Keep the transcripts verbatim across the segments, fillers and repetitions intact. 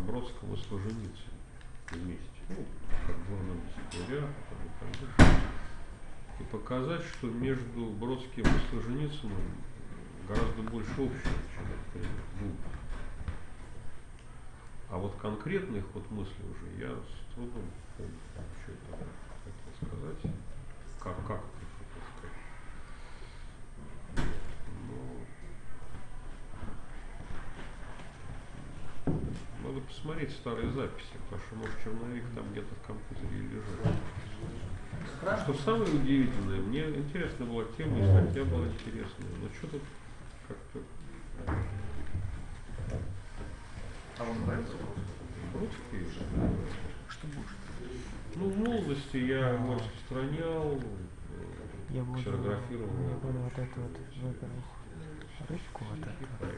Бродского с Солженицыным вместе, ну, как дворным секретаря, и так далее. И показать, что между Бродским и Солженицыным гораздо больше общего, чем, например, двух. А вот конкретный ход мысли уже я с трудом помню, что это хотел сказать, как, как это хотел сказать. Но надо посмотреть старые записи, потому что, может, черновик там где-то в компьютере и лежит. А что самое удивительное, мне интересна была тема, и статья была интересная, но что-то как-то... А он нравится? Бродский? Что может? Ну, в молодости я его распространял, я буду, ксерографировал. Я буду вот это вот выбрал рыбку, вот это.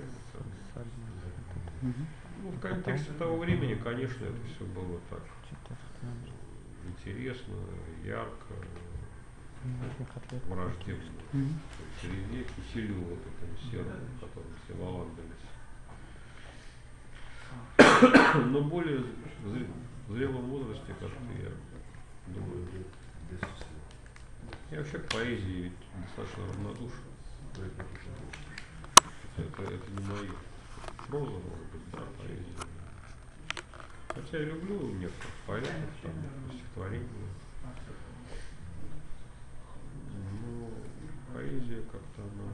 Угу. Ну, в контексте того времени, конечно, это все было так интересно, ярко, враждебно. Угу. То есть реве Киселю, вот этому серому, в котором все валандались. Но более в зрелом возрасте, как-то я думаю, я вообще к поэзии ведь достаточно равнодушен. Это, это не мое. Проза, может быть, да, поэзия. Хотя я люблю некоторых поэтов, там, стихотворения. Но поэзия как-то она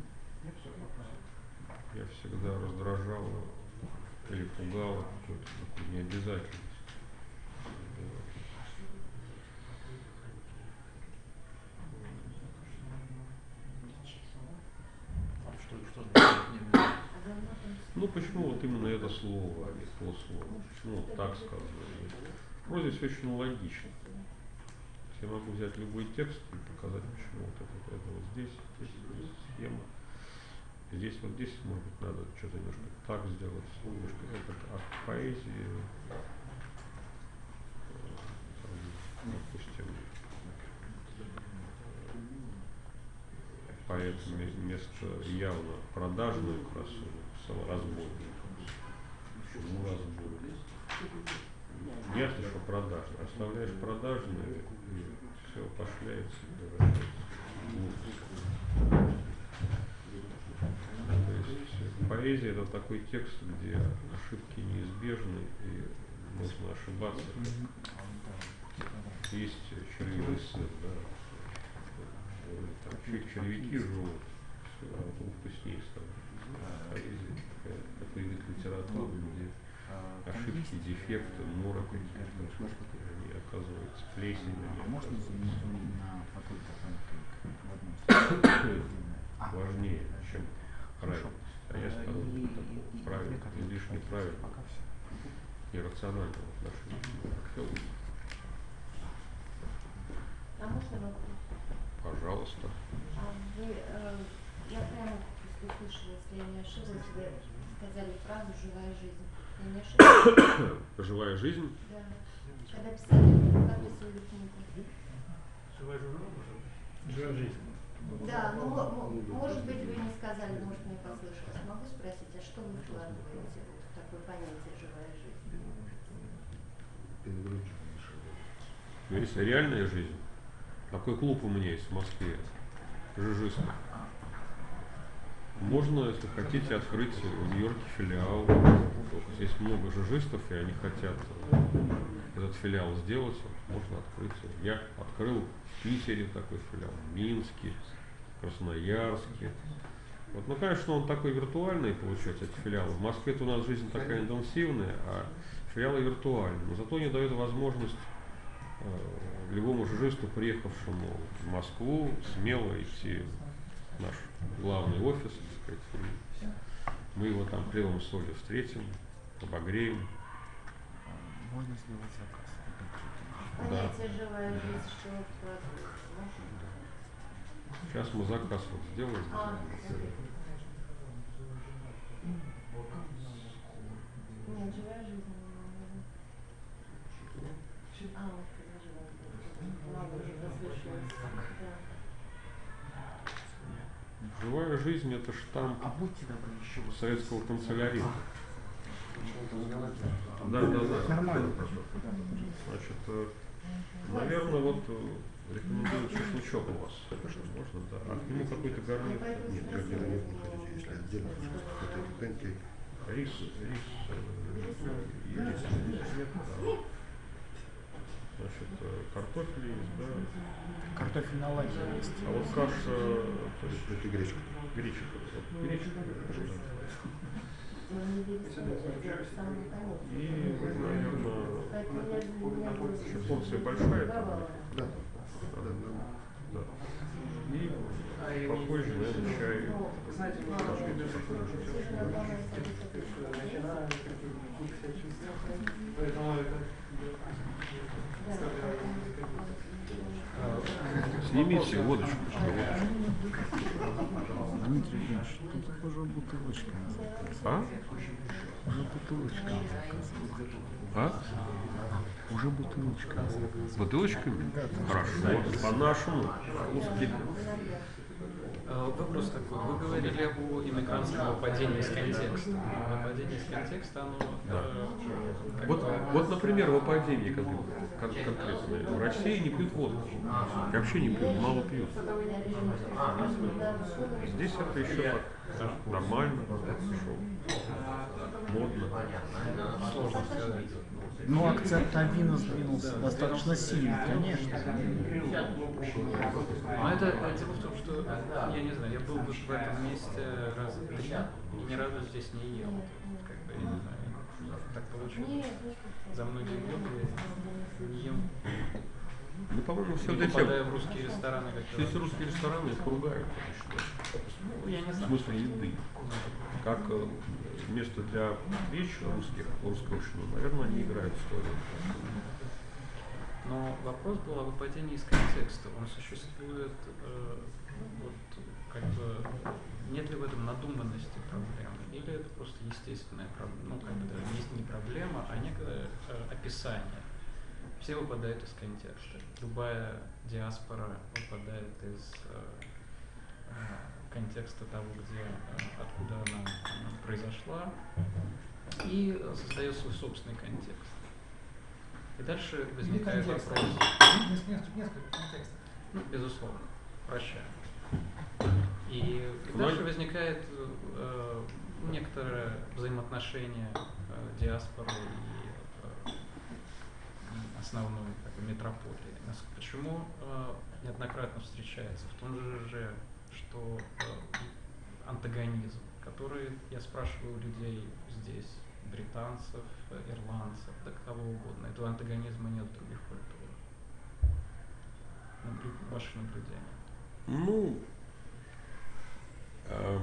я всегда раздражала или пугала какой-то такой необязательностью. Ну почему вот именно это слово, а не то слово? Почему вот так сказано? В прозе все очень логично. Я могу взять любой текст и показать, почему вот это, это вот здесь, здесь, здесь схема. Здесь вот здесь, может быть, надо что-то немножко так сделать, немножко это, а в поэзии, допустим, поэт вместо явно продажную красу написал разбойную. Почему разбойную? Ясно, что продажную. Оставляешь продажную, и все пошляется, превращается в глупость. То есть поэзия это такой текст, где ошибки неизбежны и можно ошибаться. Есть червивый сыр, да. Там червяки живут, все, а потом вкуснее становится. Поэзия такая, такой вид литературы, где ошибки, дефекты, мороки, они оказываются плесень, они оказываются важнее, чем правильность. А я сторонник такого правильного, излишне правильного, иррационального отношения к философии. А можно вопрос? Пожалуйста. А вы, э, я прямо услышала, если я не ошиблась, вы сказали фразу «живая жизнь». Я не ошиблась? Живая жизнь? Да. Когда писали, как писали книгу? Живая журнал, живая жизнь. Да, ну, может быть, вы не сказали, может, мне послышалось. Могу спросить, а что вы вкладываете в такое понятие «живая жизнь»? Есть реальная жизнь. Такой клуб у меня есть в Москве, жижистов. Можно, если хотите, открыть в Нью-Йорке филиал. Здесь много жижистов, и они хотят этот филиал сделать. Можно открыть. Я открыл в Питере такой филиал, в Минске, в Красноярске. Вот, ну, конечно, он такой виртуальный, получается, эти филиалы. В Москве-то у нас жизнь такая интенсивная, а филиалы виртуальные. Но зато не дают возможность э, любому жижисту, приехавшему в Москву, смело идти в наш главный офис, так сказать. Мы его там хлебом и солью встретим, обогреем. Можно сделать заказ. Понятие да. «живая жизнь», что вкладывается, можно? Сейчас мы заказ вот сделаем. А, нет, живая жизнь. А, вот живая жизнь. Живая жизнь — это штамп а будьте добры, еще советского канцелярита. Да, да, да. Нормально. Значит, э, наверное, вот э, рекомендую чесночок у вас. Можно, да. А к нему какой-то гарнир? Нет, гарнира нет, хотите, если отдельно, какой-то пенкейк. Рис, рис, э, и рис, нет, да. Значит, э, картофель есть, да. Картофель на ладье есть. А вот каша, то есть Это гречка. гречка. Вот гречка. И, наверное, еще порция большая там. Да. Да, да. И попозже, наверное, чай. Снимите водочку. Дмитрий Ильич, тут уже бутылочка заказывает. А? Уже бутылочка заказывает. А? Уже бутылочка заказывает. С бутылочками? Хорошо. По-нашему. По-русски. Вопрос такой. Вы говорили о иммигрантском выпадении из контекста. Выпадение из контекста, оно... Да. э, как Вот, бы- вот, например, выпадение кон- кон- конкретное. В России не пьют водку. И вообще не пьют, мало пьют. Здесь это еще так нормально, модно. Сложно сказать. Ну, акцент на вино сдвинулся достаточно сильно, конечно. Но это э, дело в том, что, я не знаю, я был вот в этом месте раза три и ни разу здесь не ел. Как бы, я не знаю, так получилось. За многие годы я не ем. Ну, по-моему, все Не вот эти, попадаю в русские рестораны, как все эти русские рестораны их ругают, я считаю. Ну, я не В знаю. смысле еды. Как э, место для встреч русских, русского общества, наверное, они играют свою роль. Но вопрос был о выпадении из контекста. Он существует, э, вот, как бы, нет ли в этом надуманности проблемы? Или это просто естественная проблема? Ну, как бы даже не, не проблема, а некое э, описание. Все выпадают из контекста. Любая диаспора выпадает из э, э, контекста того, где, э, откуда она э, произошла, и создает свой собственный контекст. И дальше возникает вопрос. Несколько, несколько контекстов. Ну, безусловно, прощаю. И Ну, дальше возникает э, некоторое взаимоотношение э, диаспоры и э, основной как бы, метрополии. Нас- Почему э, неоднократно встречается в том же, же что э, антагонизм, который я спрашиваю у людей здесь, британцев, э, ирландцев, да кого угодно. Этого антагонизма нет в других культурах. Наблю- Ваши наблюдения. Ну, э,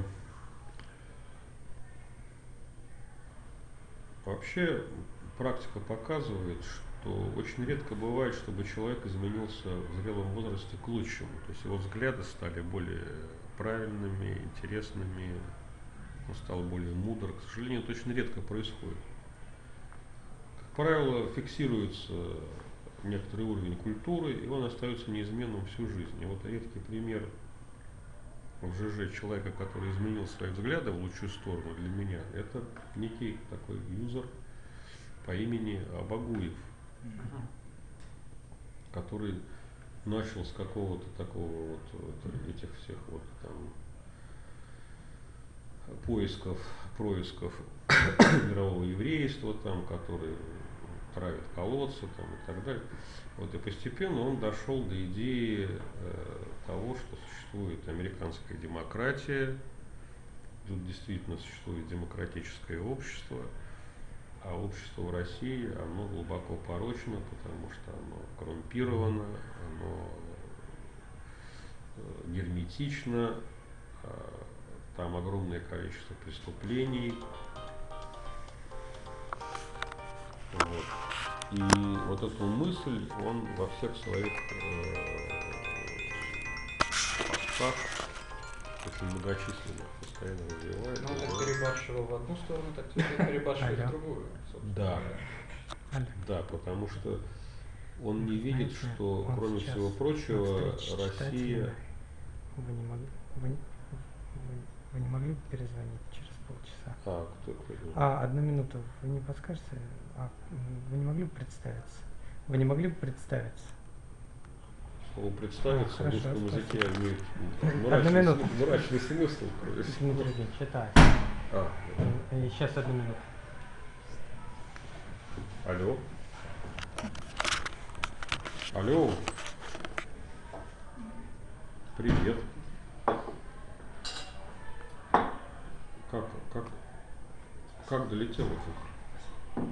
вообще практика показывает, что очень редко бывает, чтобы человек изменился в зрелом возрасте к лучшему. То есть его взгляды стали более правильными, интересными, он стал более мудр. К сожалению, это очень редко происходит. Как правило, фиксируется некоторый уровень культуры, и он остается неизменным всю жизнь. И вот редкий пример в ЖЖ человека, который изменил свои взгляды в лучшую сторону для меня, это некий такой юзер по имени Абагуев, который начал с какого-то такого вот, вот этих всех вот там поисков, происков мирового еврейства, там, которые травят колодцы там, и так далее. Вот, и постепенно он дошел до идеи э, того, что существует американская демократия, тут действительно существует демократическое общество, а общество в России, оно глубоко порочно, потому что оно коррумпировано, оно э, герметично, э, там огромное количество преступлений. Вот. И вот эту мысль он во всех своих э, постах, очень многочисленных, постоянно развивает. Ну, он так перебарщивал в одну сторону, так теперь перебарщивает в Алло. другую. собственно Да. говоря. Алло. Да, потому что он не видит, Знаете, что, вот кроме сейчас всего прочего, на встрече с Россия... читателями Вы не могли, вы, не- вы, вы не могли бы перезвонить через полчаса. А, кто это? А, одну минуту, вы не подскажете? А, м, вы не могли бы представиться? Вы не могли бы представиться? Слово «представиться» в Хорошо, русском языке имеет Одну мрачный, минуту. смысл- мрачный смысл. Дмитрий Евгеньевич, читай. А, Сейчас одну минуту. алло. Алло. Привет. Как, как, как долетел это?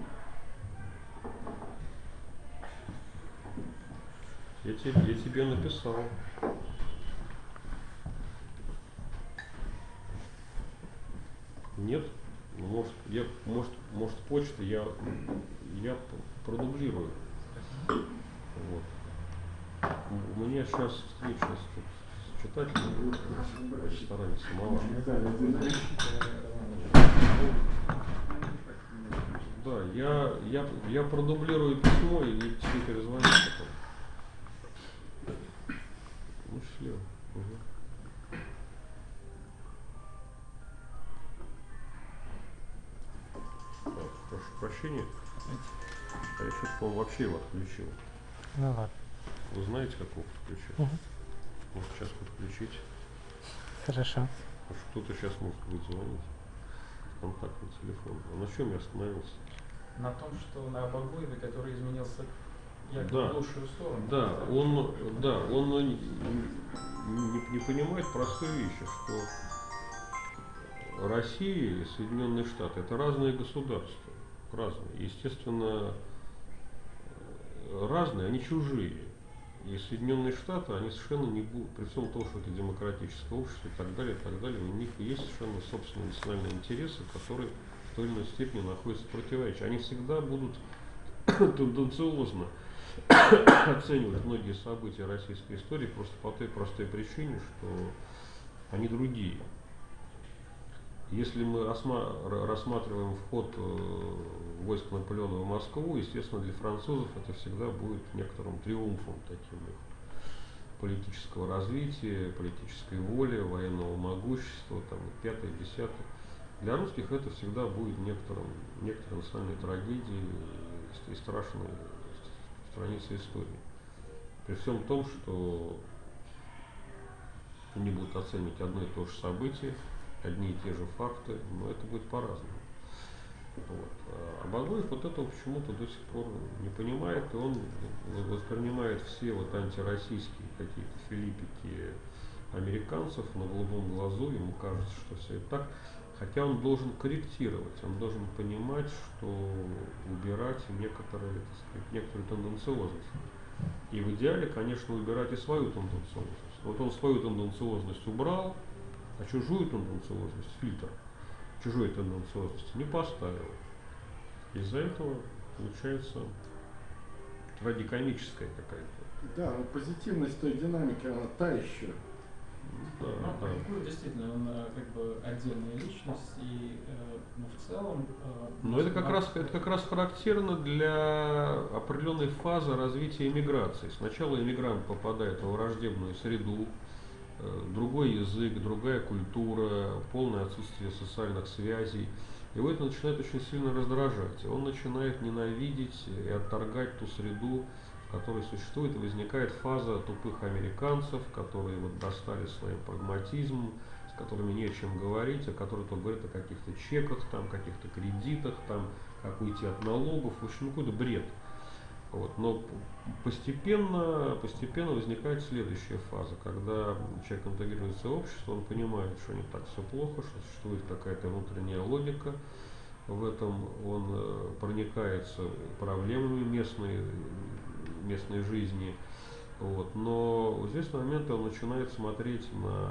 Я тебе, я тебе написал. Нет? Ну, Может, я, может, может почта, я, я п- продублирую. Вот. У меня сейчас встреча с, тут с читателем в ресторане «Самовар». Да, я, я, я продублирую письмо и тебе перезвоню потом. Ну, счастливо. Угу. Так, прошу прощения. А я что-то, по-моему, вообще его отключил. Ну ладно. Вы знаете, как его подключить? Угу. Может, сейчас подключить. Хорошо. Потому что кто-то сейчас может будет звонить. Контактный телефон. А на чем я остановился? На том, что на Абагуеве, который изменился якобы Да. в лучшую сторону. Да, он, да, он не, не- не понимает простой вещи, что Россия и Соединенные Штаты — это разные государства. Разные. Естественно, разные, они чужие. И Соединенные Штаты, они совершенно не будут, при всем том, что это демократическое общество и так далее, и так далее, у них есть совершенно собственные национальные интересы, которые в той или иной степени находятся в противоречии. Они всегда будут тенденциозно оценивать многие события российской истории просто по той простой причине, что они другие. Если мы рассма- рассматриваем вход э, войск Наполеона в Москву, естественно, для французов это всегда будет некоторым триумфом таким их политического развития, политической воли, военного могущества, там, пятое, десятое. Для русских это всегда будет некоторым, некоторой национальной трагедией и страшной страницей истории. При всем том, что они будут оценивать одно и то же событие, одни и те же факты, но это будет по-разному. Вот. А Багуев вот этого почему-то до сих пор не понимает, и он воспринимает все вот антироссийские какие-то филиппики американцев на голубом глазу, ему кажется, что все это так, хотя он должен корректировать, он должен понимать, что убирать некоторые, так сказать, некоторую тенденциозность. И в идеале, конечно, убирать и свою тенденциозность. Вот он свою тенденциозность убрал, а чужую тенденциозность, фильтр чужой тенденциозности не поставил. Из-за этого получается трагикомическая какая-то. Да, но позитивность той динамики, она та еще. Да, Ну, да. Багуев действительно, он э, как бы отдельная личность, и э, ну, в целом... э, Но это как, на- раз, это как раз характерно для определенной фазы развития иммиграции. Сначала иммигрант попадает в враждебную среду, э, другой язык, другая культура, полное отсутствие социальных связей. Его это начинает очень сильно раздражать. И он начинает ненавидеть и отторгать ту среду, в которой существует, и возникает фаза тупых американцев, которые вот достали своим прагматизмом, с которыми не о чем говорить, а которые только говорят о каких-то чеках, там, каких-то кредитах, там, как уйти от налогов, в общем, какой-то бред. Вот. Но постепенно, постепенно возникает следующая фаза, когда человек интегрируется в общество, он понимает, что не так все плохо, что существует какая-то внутренняя логика в этом, он э, проникается проблемами местной, местной жизни. Вот. Но в известный момент он начинает смотреть на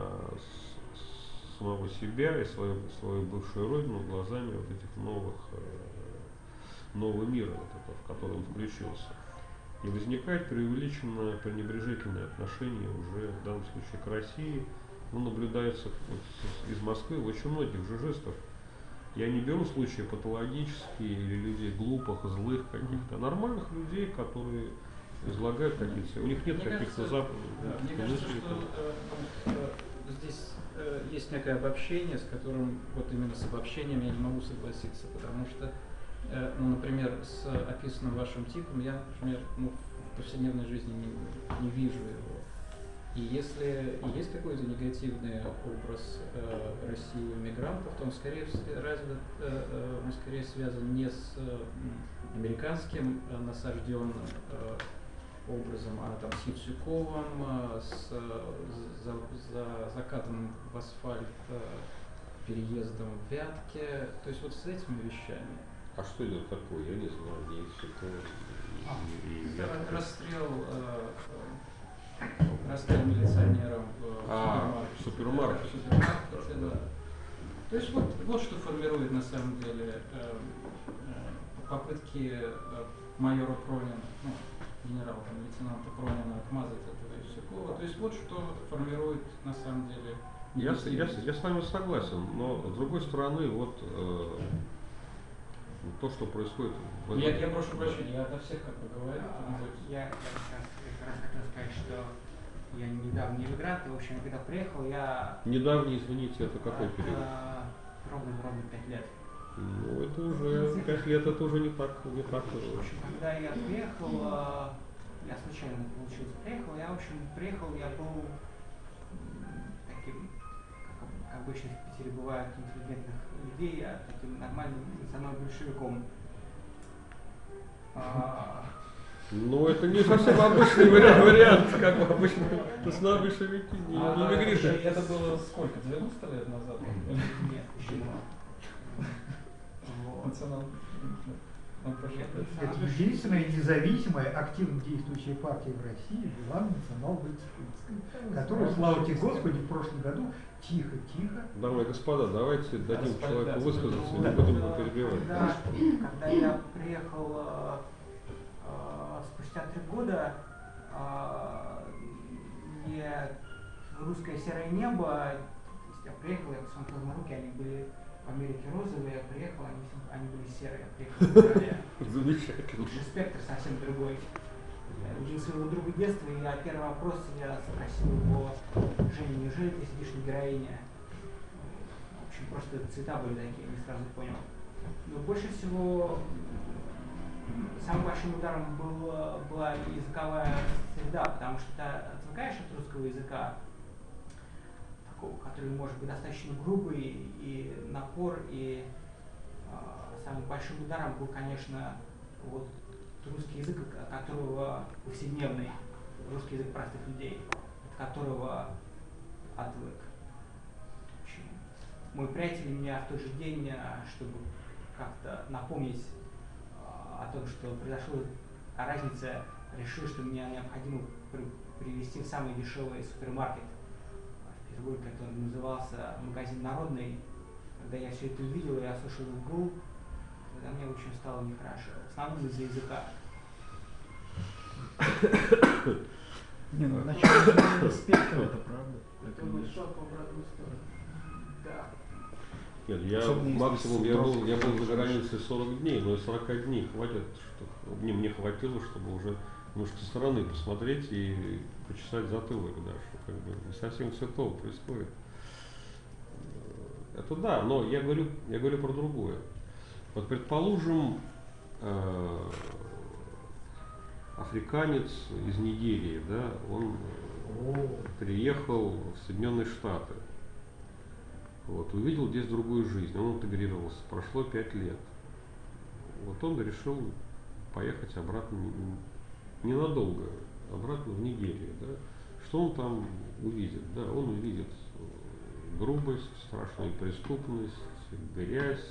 с- самого себя и свою, свою бывшую родину глазами вот этих новых э, нового мира, вот это, в который он включился. И возникает преувеличенное пренебрежительное отношение уже в данном случае к России. Ну, наблюдается вот с- из Москвы в очень многих же жестах. Я не беру случаи патологические или людей глупых, злых каких-то, а нормальных людей, которые излагают какие-то... У них нет Мне каких-то кажется, западных да, мне кажется, что э, э, здесь э, есть некое обобщение, с которым, вот именно с обобщением я не могу согласиться, потому что, э, ну, например, с описанным вашим типом я, например, ну, в повседневной жизни не, не вижу его. И если и есть какой-то негативный образ э, России у мигрантов, то он скорее, развит, э, э, он скорее связан не с э, американским э, насажденным э, образом, а там с Яцюковым, э, с за, за закатанным в асфальт э, переездом в Вятке, то есть вот с этими вещами. А что это такое? Я не знаю, не Яцюкова и, и, и Ра- Расстрел э, расстрел милиционеров в А, в супермаркете. супермаркете. Да, в супермаркете, да. То есть вот, вот что формирует на самом деле э, э, попытки э, майора Пронина, ну, генерала, там, лейтенанта Пронина отмазать этого Яцюкова. То есть вот что формирует на самом деле. Я, с- я, с- я с вами согласен, но с другой стороны, вот э, то, что происходит в этом- Я, я прошу прощения, я ото всех как бы говорю. А, то есть- Я как раз, как раз хотел сказать, что я недавно иммигрант, и, в общем, когда приехал, я Недавний, извините, это какой период? а, ровно ровно пять лет. Ну, это уже пять лет, это уже не так, не так. В общем, когда я приехал, а, я случайно получилось приехал, я, в общем, приехал, я был м, таким, как об- обычно в Питере бывает, интеллигентных людей, я таким нормальным национальным большевиком. А, Ну, это не совсем обычный вариант, вариант, как бы обычно. Национальные большевики не, не А, мигрируют. это было сколько? девяносто лет назад? Нет, еще не. Вот. Национал. Он прошу Нет, прощения. Это единственная независимая, активно действующая партия в России была национал-большевистская, которую, слава тебе Господи, в прошлом году тихо-тихо. Дамы и господа, давайте дадим Господа, человеку да, высказаться, не Да. будем его перебивать. Когда, когда я приехал э, э, спустя три года, э, мне русское серое небо, то есть я приехал, я посмотрел на руки, они были в Америке розовые, я приехал, они, все- они были серые, я приехал в феврале. Замечательно. Лучше спектр совсем другой. Я увидел своего друга детства, и я первый вопрос я спросил его: Женя, неужели ты сидишь на героине? В общем, просто цвета были такие, я не сразу понял. Но больше всего м, самым большим ударом был, была языковая среда, потому что ты отвыкаешь от русского языка, такого, который может быть достаточно грубый, и напор, и э, самым большим ударом был, конечно, вот русский язык, от которого повседневный, русский язык простых людей, от которого отвык. В общем, мой приятель меня в тот же день, а, чтобы как-то напомнить а, о том, что произошла разница, решил, что мне необходимо при- привезти в самый дешевый супермаркет в Петербурге, который назывался магазин «Народный». Когда я все это увидел, я слышал этот гул, тогда мне очень стало нехорошо. В основном из-за языка. Не, ну начало спектра, это правда. Это был шаг в обратную сторону. Да. Нет, я Особенно если максимум, с я был, тросом я был за слышишь. границей сорок дней, но и сорок дней хватит, что, мне, мне хватило, чтобы уже немножко со стороны посмотреть и почесать затылок, да, что как бы не совсем все то происходит. Это да, но я говорю, я говорю про другое. Вот предположим, э, африканец из Нигерии, да, он приехал в Соединенные Штаты. Вот, увидел здесь другую жизнь, он интегрировался, прошло пять лет. Вот он решил поехать обратно, не- ненадолго, обратно в Нигерию. Да? Что он там увидит? Да, он увидит грубость, страшную преступность, грязь,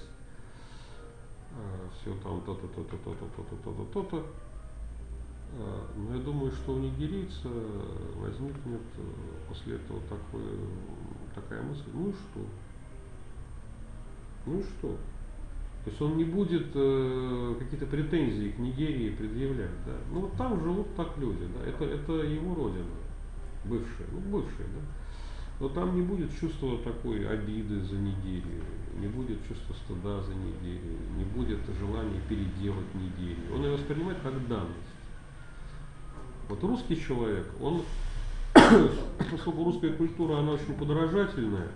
все там то-то, то-то, то-то, то-то, то-то, то-то. Но я думаю, что у нигерийца возникнет после этого такое, такая мысль: ну и что? Ну и что? То есть он не будет э, какие-то претензии к Нигерии предъявлять. Да? Ну вот там живут так люди, да? это, это его родина, бывшая, ну бывшая, да? Но там не будет чувства такой обиды за Нигерию, не будет чувства стыда за Нигерию, не будет желания переделать Нигерию. Он ее воспринимает как данность. Вот русский человек, он поскольку русская культура, она очень подражательная,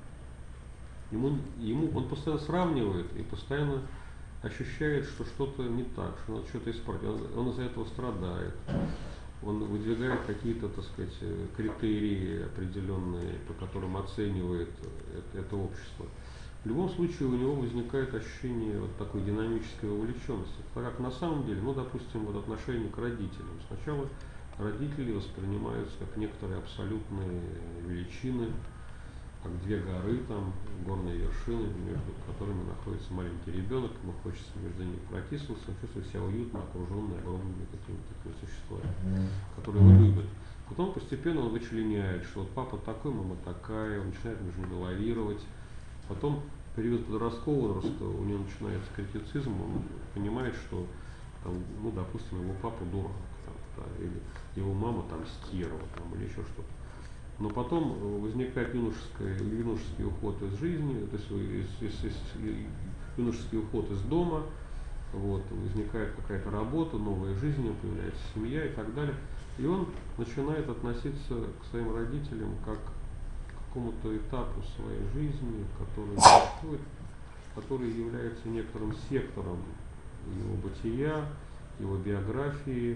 ему, ему он постоянно сравнивает и постоянно ощущает, что что-то не так, что надо что-то исправить. Он, он из-за этого страдает. Он выдвигает какие-то, так сказать, критерии определенные, по которым оценивает это, это общество. В любом случае у него возникает ощущение вот такой динамической вовлеченности. Так как на самом деле, ну, допустим, вот отношение к родителям. Сначала родители воспринимаются как некоторые абсолютные величины, как две горы, там, горные вершины, между которыми находится маленький ребенок, ему хочется между ними протиснуться, он чувствует себя уютно, окруженный огромными какими-то такими существами, которые его любят. Потом постепенно он вычленяет, что вот папа такой, мама такая, он начинает между ними лавировать. Потом в период подросткового возраста у него начинается критицизм, он понимает, что, там, ну, допустим, его папа дурак, там, да, или его мама там стерва, там, или еще что-то. Но потом возникает юношеский уход из жизни, то есть из, из, из, юношеский уход из дома, вот, возникает какая-то работа, новая жизнь, появляется семья и так далее. И он начинает относиться к своим родителям как к какому-то этапу своей жизни, который существует, который является некоторым сектором его бытия, его биографии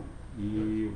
и,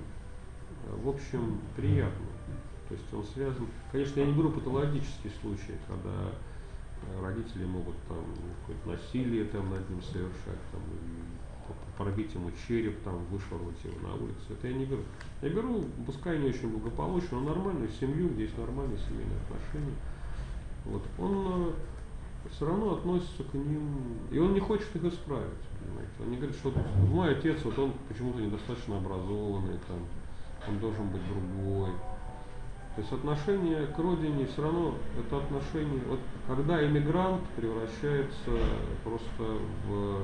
в общем, приятно. То есть он связан, конечно, я не беру патологические случаи, когда родители могут там какое-то насилие там над ним совершать, там, пробить ему череп, там, вышвырнуть его на улицу. Это я не беру. Я беру, пускай не очень благополучно, но нормальную семью, где есть нормальные семейные отношения. Вот. Он все равно относится к ним, и он не хочет их исправить, понимаете. Он не говорит, что мой отец, вот он почему-то недостаточно образованный, там, он должен быть другой. То есть отношение к родине все равно это отношение, вот когда иммигрант превращается просто в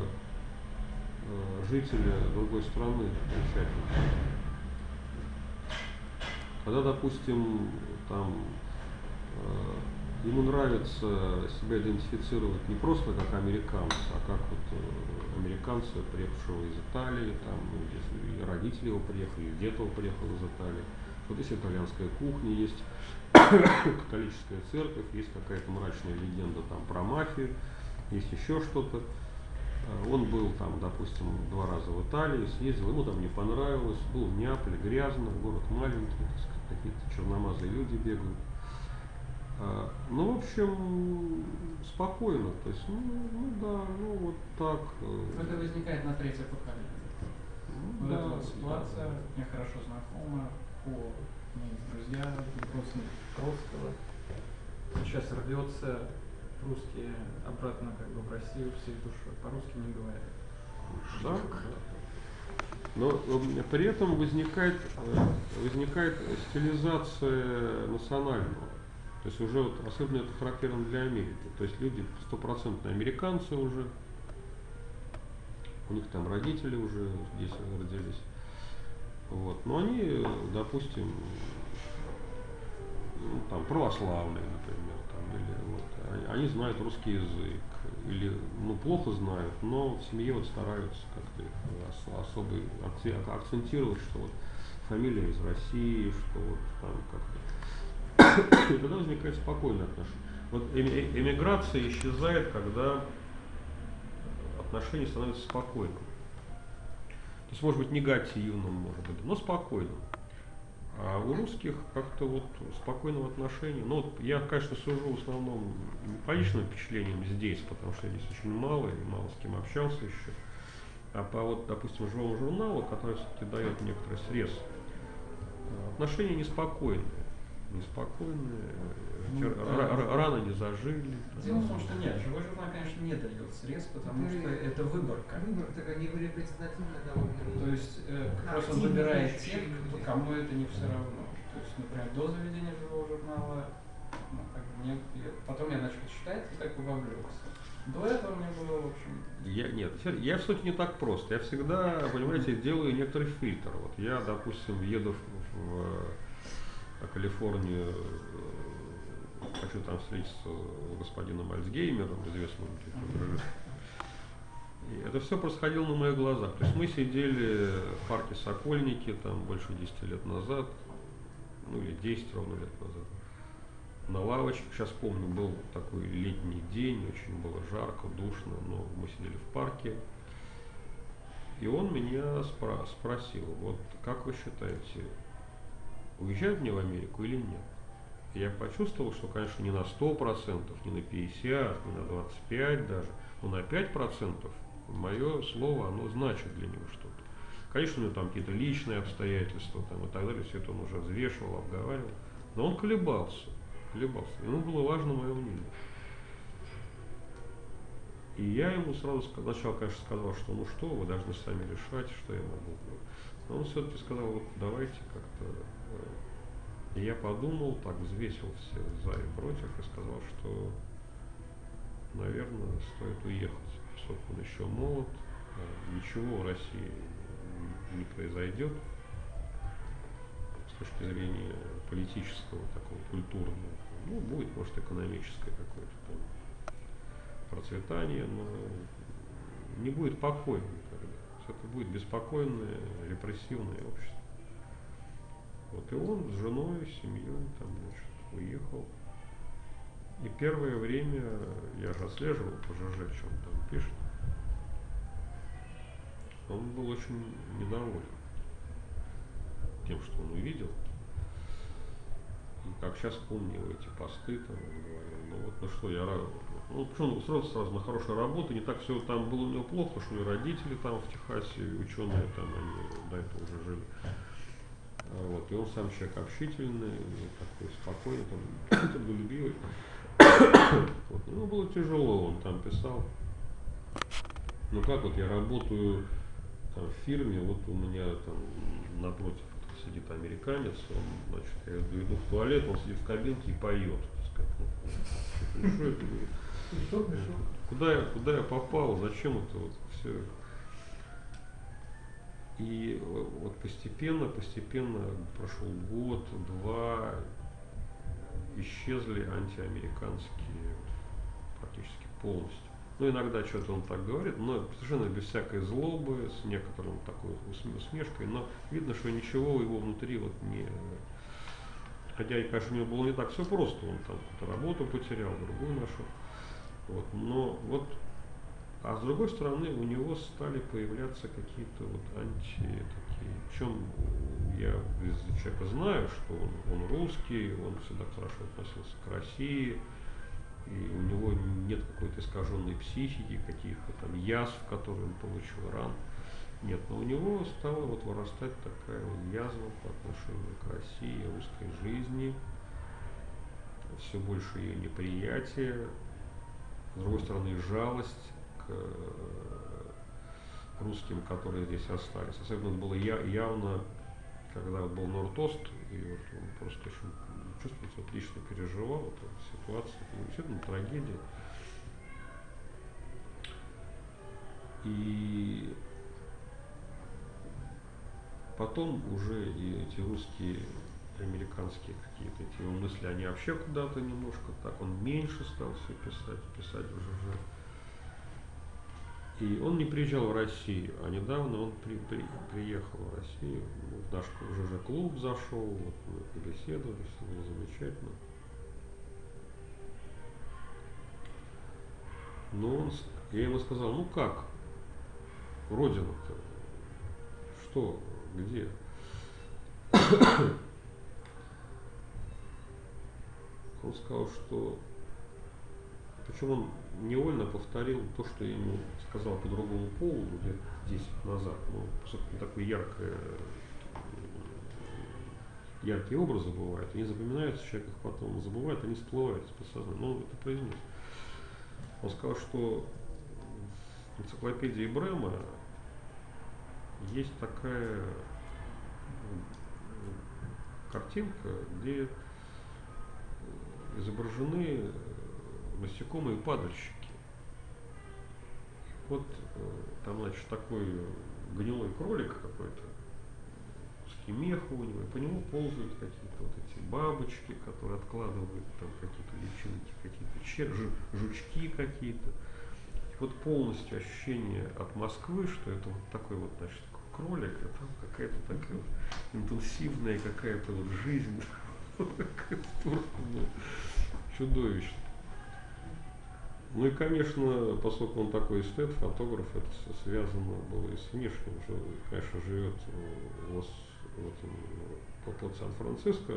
э, жителя другой страны окончательно. Когда, допустим, там э, ему нравится себя идентифицировать не просто как американца, а как вот э, американца, приехавшего из Италии, там, и родители его приехали, и дед его приехал из Италии. Вот есть итальянская кухня, есть католическая церковь, есть какая-то мрачная легенда там про мафию, есть еще что-то. Он был там, допустим, два раза в Италии, съездил, ему там не понравилось, был в Неаполе, грязно, город маленький, какие-то черномазые люди бегают. Ну, в общем, спокойно, то есть, ну, ну да, ну вот так. Это возникает на третье поколение. Ну, вот да, эта вот ситуация, да. мне хорошо знакома, по моим друзьям, родственникам русского. Сейчас рвется русские обратно как бы в Россию всей душой, по-русски не говорят. Да. Но при этом возникает, возникает стилизация национального. То есть уже вот, особенно это характерно для Америки. То есть люди стопроцентные американцы уже, у них там родители уже здесь родились. Вот. Но они, допустим, ну, там, православные, например, там, или, вот, они, они знают русский язык, или ну, плохо знают, но в семье вот стараются как-то ос- особо акцентировать, что вот фамилия из России, что вот там как-то. И тогда возникает спокойное отношение. Вот эмиграция исчезает, когда отношения становятся спокойным. То есть, может быть, негативным, может быть, но спокойным. А у русских как-то вот спокойного отношения. Ну, вот я, конечно, сужу в основном по личным впечатлениям здесь, потому что здесь очень мало, и мало с кем общался еще. А по вот, допустим, живому журналу, который все-таки дает некоторый срез, отношения неспокойные. Неспокойные, Ну, р- р- рано не зажили. Дело в том, что нет, живой журнал, конечно, не дает срез, потому что это выборка. Выбор, так они репрезентативно довольно. То есть э, как раз он выбирает тех, кому это не все равно. То есть, например, до заведения живого журнала, ну, как бы мне, я, потом я начал читать и как бы вовлекся. До этого мне было, в общем... Я, нет, я в сути не так просто. Я всегда, понимаете, делаю некоторый фильтр. Вот я, допустим, еду в, в Калифорнию, хочу там встретиться с господином Альцгеймером, известным режиссером. И это все происходило на моих глазах. То есть мы сидели в парке Сокольники там больше десяти лет назад. ну или десять ровно лет назад. На лавочке, сейчас помню, был такой летний день, очень было жарко, душно, но мы сидели в парке. И он меня спро- спросил, вот как вы считаете, уезжать мне в Америку или нет? И я почувствовал, что, конечно, не на сто процентов, не на пятьдесят, не на двадцать пять даже, но на пять процентов мое слово, оно значит для него что-то. Конечно, у него там какие-то личные обстоятельства там, и так далее, все это он уже взвешивал, обговаривал, но он колебался, колебался, ему было важно мое мнение. И я ему сразу сказал, сначала, конечно, сказал, что ну что, вы должны сами решать, что я могу. Но он все-таки сказал, вот давайте как-то. И я подумал, так взвесил все за и против и сказал, что, наверное, стоит уехать, поскольку он еще молод, ничего в России не произойдет с точки зрения политического, такого культурного. Ну, будет, может, экономическое какое-то там процветание, но не будет покоя никогда. Это будет беспокойное, репрессивное общество. Вот и он с женой, с семьей там, значит, уехал. И первое время я же отслеживал по ЖЖ, что он там пишет. Он был очень недоволен тем, что он увидел. И как сейчас помню эти посты, там он говорил, ну вот, ну что, я рад. Ну, почему сразу, сразу на хорошей работе, не так все там было у него плохо, что и родители там в Техасе, и ученые там, они до этого уже жили. Вот, и он сам человек общительный, такой спокойный, там, трудолюбивый. Вот, ему было тяжело, он там писал. Ну как вот я работаю там, в фирме, вот у меня там напротив сидит американец, он, значит, я иду в туалет, он сидит в кабинке и поет. Так сказать, ну, куда, я, куда я попал, зачем это вот все? И вот постепенно, постепенно прошел год, два, исчезли антиамериканские практически полностью. Ну, иногда что-то он так говорит, но совершенно без всякой злобы, с некоторым такой усмешкой, но видно, что ничего его внутри вот не... Хотя, конечно, у него было не так все просто, он там какую-то работу потерял, другую нашел. Вот, но вот, а с другой стороны, у него стали появляться какие-то вот анти такие, причем я из человека знаю, что он, он русский, он всегда хорошо относился к России, и у него нет какой-то искаженной психики, каких-то там язв, которые он получил ран. Нет, но у него стала вот вырастать такая язва по отношению к России, русской жизни, все больше ее неприятие, с другой стороны жалость к русским, которые здесь остались. Особенно было явно, когда вот был Нортост, и вот он просто очень чувствуется, вот лично переживал эту ситуацию, это действительно трагедия. И потом уже и эти русские, американские какие-то эти его мысли, они вообще куда-то немножко так, он меньше стал все писать, писать уже же. И он не приезжал в Россию, а недавно он при, при, приехал в Россию, в наш уже клуб зашел, вот мы побеседовали, все было замечательно. Но он, я ему сказал, ну как, родина-то, что, где? Он сказал, что, причем он невольно повторил то, что я ему сказал по другому поводу лет десять назад. Ну, собственно, такое яркое, яркие образы бывают, они запоминаются, человек их потом забывает, они всплывают из подсознания, но он это произнес. Он сказал, что в энциклопедии Брема есть такая картинка, где изображены насекомые падальщики. Вот там, значит, такой гнилой кролик какой-то, куски меха у него, и по нему ползают какие-то вот эти бабочки, которые откладывают там какие-то личинки, какие-то чер, жучки какие-то. И вот полностью ощущение от Москвы, что это вот такой вот, значит, кролик, а там какая-то такая вот интенсивная какая-то вот жизнь. Чудовищно. Ну и, конечно, поскольку он такой эстет, фотограф, это связано было и с внешним. Он, конечно, живет в, в этом, по под Сан-Франциско,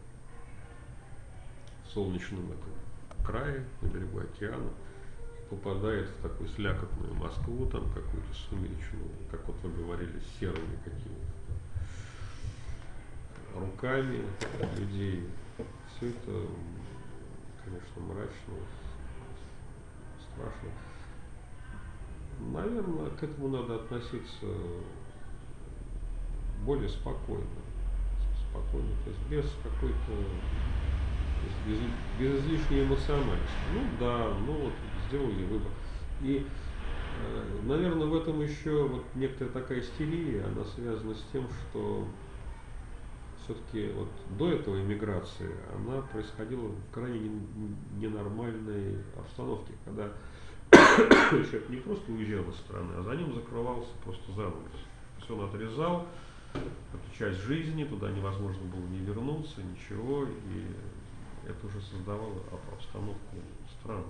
в солнечном этом крае, на берегу океана, попадает в такую слякотную Москву, там какую-то сумеречную, как вот вы говорили, с серыми какими-то руками людей. Все это, конечно, мрачно, страшно. Наверное, к этому надо относиться более спокойно. Спокойно, то есть без какой-то, без, без излишней эмоциональности. Ну да, ну вот сделали выбор. И, э, наверное, в этом еще вот некоторая такая истерия, она связана с тем, что все-таки вот до этого иммиграции она происходила в крайне ненормальной обстановке, когда человек не просто уезжал из страны, а за ним закрывался просто занавес. То есть он отрезал эту часть жизни, туда невозможно было не вернуться, ничего, и это уже создавало обстановку странную.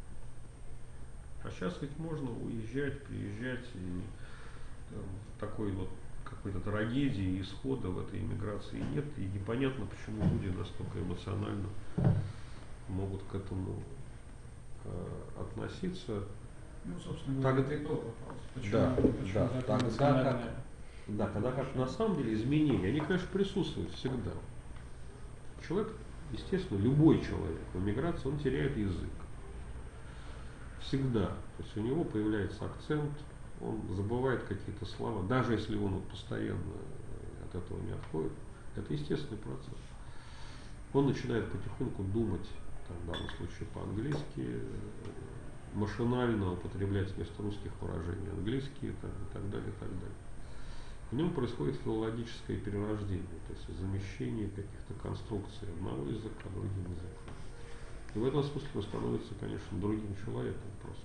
А сейчас ведь можно уезжать, приезжать, и там, такой вот какой-то трагедии, исхода в этой иммиграции нет, и непонятно, почему люди настолько эмоционально могут к этому э, относиться. Ну, собственно, так, это и был вопрос. Почему, да, почему да, так так, эмоционально? да, как, да, когда как на самом деле изменения, они, конечно, присутствуют всегда. Человек, естественно, любой человек в эмиграции, он теряет язык. Всегда. То есть у него появляется акцент, он забывает какие-то слова, даже если он вот постоянно от этого не отходит. Это естественный процесс. Он начинает потихоньку думать, там, в данном случае по-английски, машинально употреблять вместо русских выражений английские, там, и так далее, и так далее. В нем происходит филологическое перерождение, то есть замещение каких-то конструкций одного языка другим языком. И в этом смысле он становится, конечно, другим человеком просто.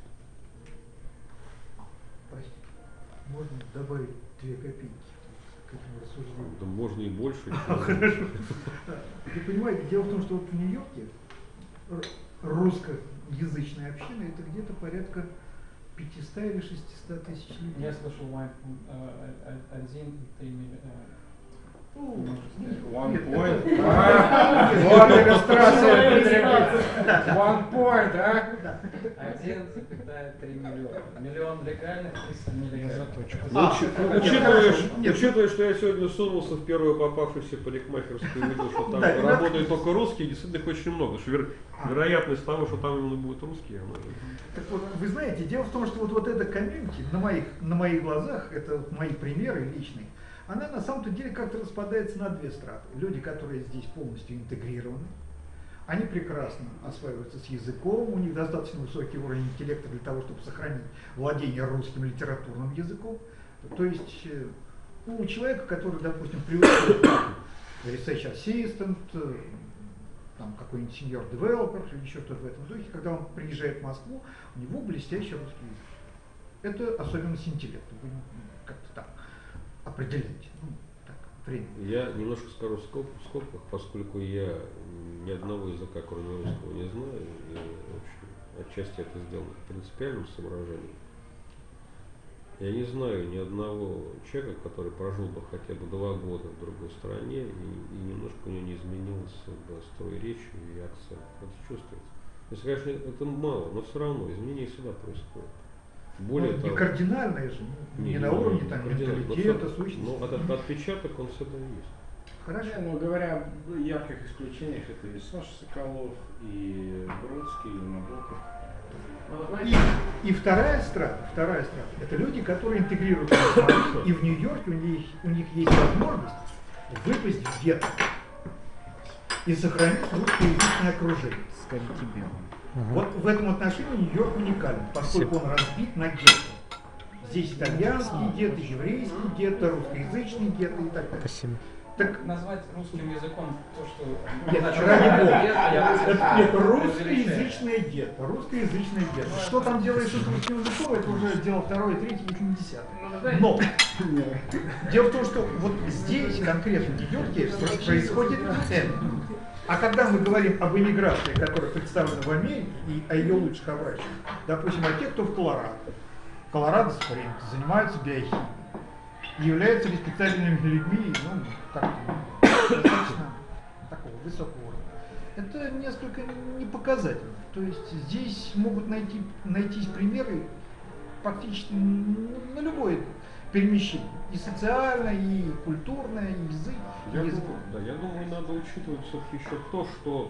Простите, можно добавить две копейки к этому рассуждению? Да можно и больше. Хорошо. Вы понимаете, дело в том, что вот в Нью-Йорке русскоязычная община это где-то порядка пятьсот или шестьсот тысяч людей. Я слышал один три миллиона. One point. Вот иллюстрация. One point, а? один целых три миллиона. Миллион легальных, триста нелегальных. Учитывая, что я сегодня сунулся в первую попавшуюся парикмахерскую и видел, что там работают только русские, действительно их очень много. Что веро- вероятность того, что там именно будут русские, она... Так вот, вы знаете, дело в том, что вот, вот эта комьюнити на моих, на моих глазах, это мои примеры личные, она на самом-то деле как-то распадается на две страты. Люди, которые здесь полностью интегрированы, они прекрасно осваиваются с языком, у них достаточно высокий уровень интеллекта для того, чтобы сохранить владение русским литературным языком. То есть у человека, который, допустим, привык research assistant, там какой-нибудь senior developer или еще что-то в этом духе, когда он приезжает в Москву, у него блестящий русский язык. Это особенность интеллекта, вы как-то так определяете. Ну, так, время. Я немножко скажу в скобках, поскольку я ни одного языка, кроме русского, не знаю, и, в общем, отчасти это сделано по принципиальным соображениям. Я не знаю ни одного человека, который прожил бы хотя бы два года в другой стране, и, и немножко у него не изменился бы строй речи и акцент. Это чувствуется. То есть, конечно, это мало, но все равно изменения всегда происходят. Более ну, того, не кардинальное же, не, не, не на уровне не, там, менталитета, сущности. Но этот отпечаток, он всегда есть. Хорошо. Ну, говоря о ярких исключениях, это и Саша Соколов, и Бродский, и Набоков. И, и вторая страта, вторая страта, это люди, которые интегрируются в Москву, и в Нью-Йорке у них, у них есть возможность выпасть в гетто и сохранить русскоязычное окружение. Скажите белым. Вот в этом отношении Нью-Йорк уникален, поскольку он разбит на гетто. Здесь итальянские гетто, еврейские гетто, русскоязычные гетто и так далее. Спасибо. Так, назвать русским языком то, что... нет, начало ради бога. лет, я- Это, нет, я- русскоязычное где-то, русскоязычное где-то. Что там делается с русским языком, это уже дело второе, третье, если не десятое. Но дело в том, что вот здесь конкретно в Нью-Йорке происходит это. А когда мы говорим об эмиграции, которая представлена в Америке, и о ее лучших образчиках, допустим, о тех, кто в Колорадо, Колорадо Спрингс, занимаются биохимией, и являются респектабельными людьми, ну, как достаточно такого высокого уровня. Это несколько не показательно. То есть здесь могут найти, найтись примеры практически на любое перемещение. И социальное, и культурное, и язык, и Я язык. думаю, да, я думаю, надо учитывать все-таки еще то, что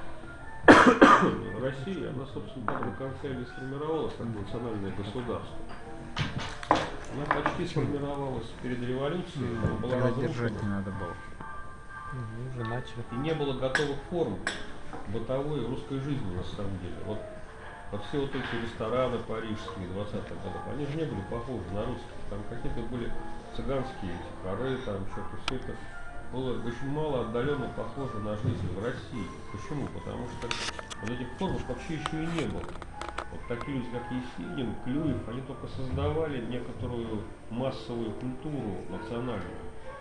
Россия, она, собственно, так до конца и не сформировалась как национальное государство. Она почти сформировалась перед революцией, но была разрушена. надо было. Ну, уже начали. И не было готовых форм бытовой русской жизни, на самом деле. Вот, вот все вот эти рестораны парижские двадцатых годов, они же не были похожи на русские. Там какие-то были цыганские эти хоры, там что-то, все это было очень мало отдаленно похоже на жизнь в России. Почему? Потому что вот этих форм вообще еще и не было. Вот такие люди, как Есенин, Клюев, они только создавали некоторую массовую культуру национальную.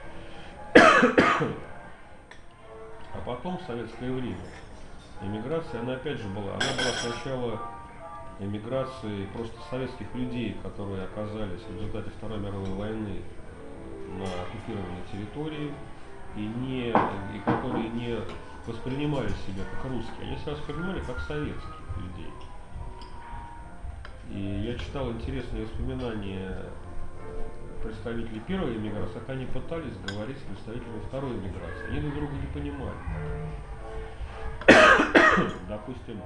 А потом, в советское время, эмиграция, она опять же была, она была сначала эмиграцией просто советских людей, которые оказались в результате Второй мировой войны на оккупированной территории и, не, и которые не воспринимали себя как русские, они себя воспринимали как советских людей. И я читал интересные воспоминания представителей первой эмиграции, как они пытались говорить с представителями второй эмиграции. Они друг друга не понимали. Допустим,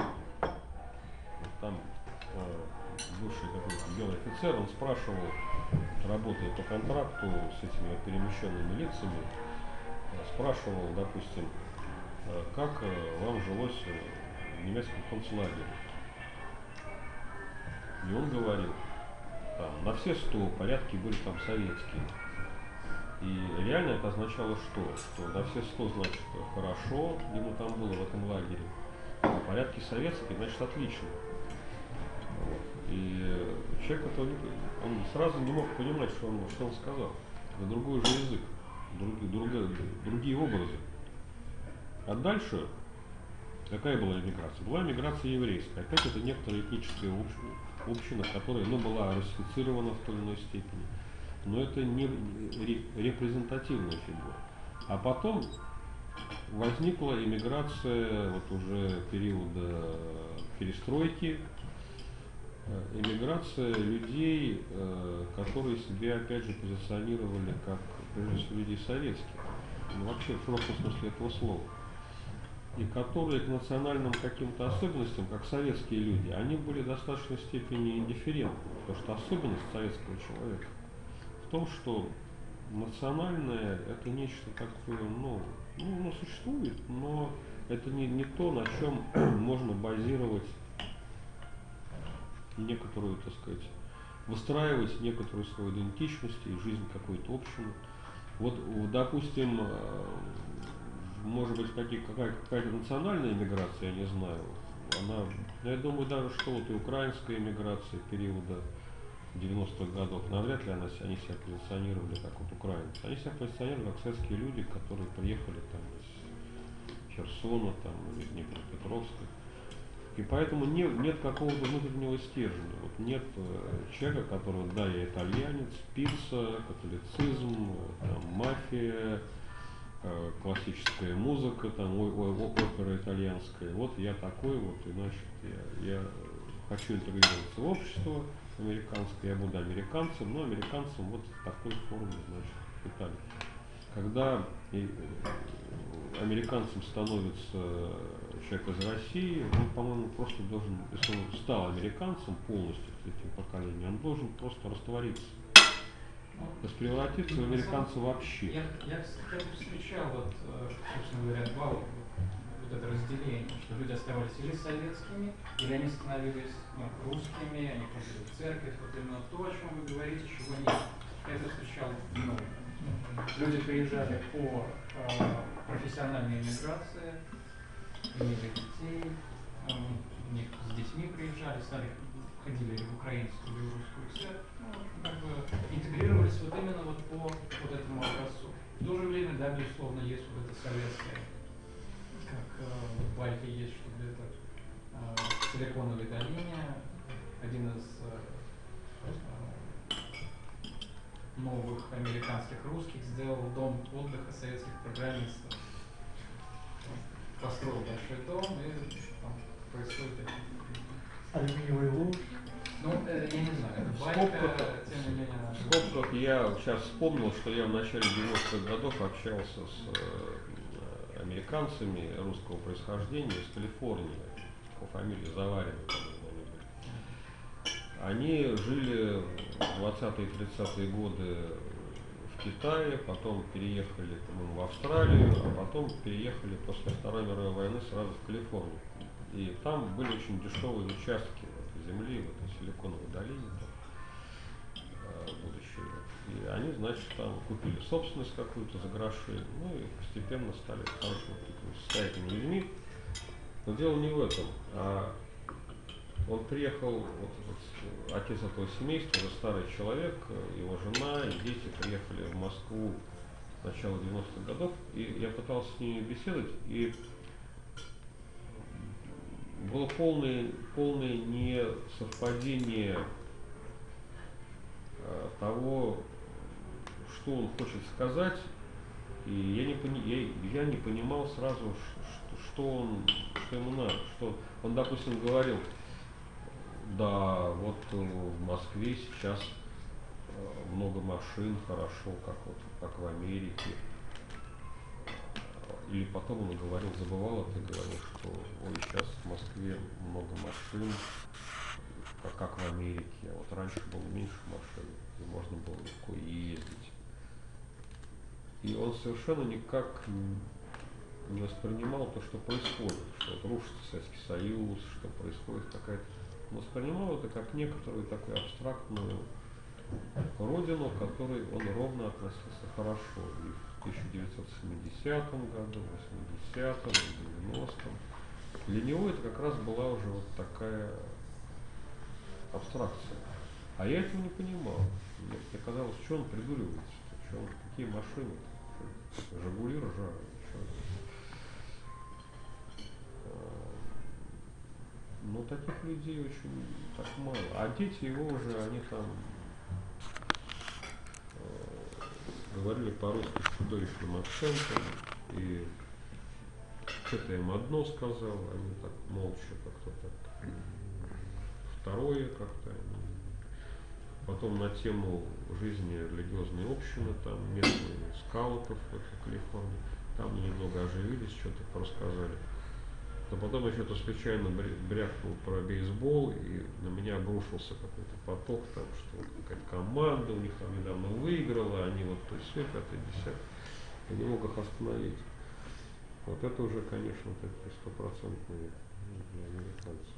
там э, бывший какой-то белый офицер, он спрашивал, работая по контракту с этими перемещенными лицами, э, спрашивал, допустим, э, как э, вам жилось в немецком концлагере. И он говорил, там, на все сто порядки были там советские. И реально это означало что? Что на все сто значит хорошо, ему там было в этом лагере. А порядки советские, значит отлично. Вот. И человек этого не, он сразу не мог понимать, что он, что он сказал. Это другой же язык, друг, друг, другие образы. А дальше какая была эмиграция? Была эмиграция еврейская. Опять это некоторая этническая община, которая ну, была русифицирована в той или иной степени. Но это не репрезентативная фигура. А потом возникла эмиграция вот уже периода перестройки, эмиграция людей, которые себя опять же позиционировали как, прежде всего, людей советских, ну, вообще в широком смысле этого слова, и которые к национальным каким-то особенностям, как советские люди, они были в достаточной степени индифферентны, потому что особенность советского человека в том, что национальное это нечто такое, ну, ну, ну существует, но это не, не то, на чем можно базировать некоторую, так сказать, выстраивать некоторую свою идентичность и жизнь какой-то общины. Вот, допустим, может быть, какие, какая, какая-то национальная эмиграция, я не знаю, она, я думаю даже, что вот и украинская эмиграция периода девяностых годов, навряд ли она, они себя позиционировали как вот украинцы. Они себя позиционировали как советские люди, которые приехали там из Херсона там, или Днепропетровска. И поэтому не, нет какого-то внутреннего стержня. Вот нет э, человека, который, да, я итальянец, пицца, католицизм, там, мафия, э, классическая музыка, там, ой, ой, опера итальянская. Вот я такой вот, и значит, я, я хочу интегрироваться в общество американское, я буду американцем, но американцем вот в такой форме, значит, в Италии. Когда и, э, американцем становится человек из России, он, по-моему, просто должен, если он стал американцем полностью этим поколением, он должен просто раствориться. То есть превратиться в американца вообще. Я, я кстати, встречал, вот, собственно говоря, два вот это разделение, что люди оставались или советскими, или они становились ну, русскими, они ходили в церковь, вот именно то, о чем вы говорите, чего нет. Я это встречал много. люди приезжали по э, профессиональной эмиграции, имели детей, э, у них с детьми приезжали, стали, ходили в украинскую или в русскую церковь, ну, как бы интегрировались вот именно вот по вот этому образцу. В то же время, да, безусловно, есть вот это советское, как э, в Бальте есть, что где-то э, в Силиконовой долине один из э, новых американских русских сделал дом отдыха советских программистов. Построил большой дом, и там происходит это. Алюминиевый луж. Ну, э, я не знаю, это В байка, скобках- тем не менее, В скобках я сейчас вспомнил, что я в начале девяностых годов общался с э, американцами русского происхождения из Калифорнии, по фамилии Заварин. Они жили в двадцатые и тридцатые годы в Китае, потом переехали, по-моему, в Австралию, а потом переехали после Второй мировой войны сразу в Калифорнию. И там были очень дешевые участки этой земли, в этой Силиконовой долине, там, будущее. И они, значит, там купили собственность какую-то за гроши, ну и постепенно стали хорошими такими состоятельными людьми. Но дело не в этом. А он приехал, вот, вот, отец этого семейства, уже старый человек, его жена и дети приехали в Москву с начала девяностых годов, и я пытался с ними беседовать, и было полное, полное несовпадение э, того, что он хочет сказать, и я не, пони, я, я не понимал сразу, что, что, он, что ему надо. Что он, допустим, говорил: да, вот в Москве сейчас много машин, хорошо, как, вот, как в Америке. Или потом он говорил, забывал это, и говорил, что ой, сейчас в Москве много машин, как, как в Америке, а вот раньше было меньше машин, и можно было легко ездить. И он совершенно никак не воспринимал то, что происходит, что вот рушится Советский Союз, что происходит какая-то... Он воспринимал это как некоторую такую абстрактную родину, к которой он ровно относился хорошо. И в тысяча девятьсот семидесятом году, восьмидесятом, девяностом. Для него это как раз была уже вот такая абстракция. А я этого не понимал. Мне, мне казалось, что он придуривается, что он, какие машины, Жигули ржавые. Но таких людей очень так мало. А дети его уже, они там э, говорили по-русски с чудовищным акцентом, и что-то я им одно сказал, они так молча как-то так, второе как-то. Потом на тему жизни религиозной общины, там местных скаутов в Калифорнии, там они немного оживились, что-то рассказали. Но потом я что-то случайно брякнул про бейсбол, и на меня обрушился какой-то поток, там, что вот какая-то команда у них там недавно выиграла, они вот то есть все, пятое, десятое. Я не мог их остановить. Вот это уже, конечно, такие стопроцентные для американцев.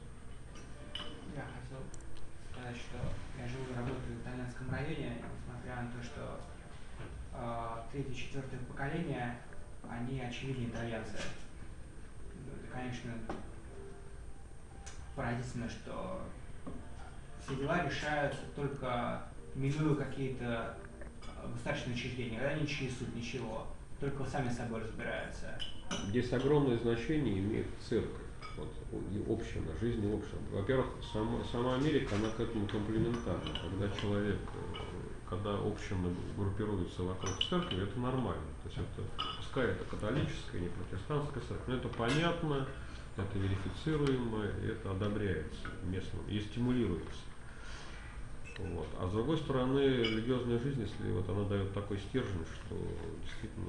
Я хотел сказать, что я живу и работаю в итальянском районе, несмотря на то, что э, третье и четвертое поколение, они очевидно итальянцы. Это, конечно, поразительно, что все дела решаются только минуя какие-то государственные учреждения, когда не через суд, ничего, только сами с собой разбираются. Здесь огромное значение имеет церковь, вот, и община, жизнь община. Во-первых, сама, сама Америка, она к этому комплементарна. Когда человек, когда община группируется вокруг церкви, это нормально. То есть это, пускай это католическая, не протестантская церковь, но это понятно, это верифицируемо, и это одобряется местным и стимулируется. Вот. А с другой стороны, религиозная жизнь, если вот она дает такой стержень, что действительно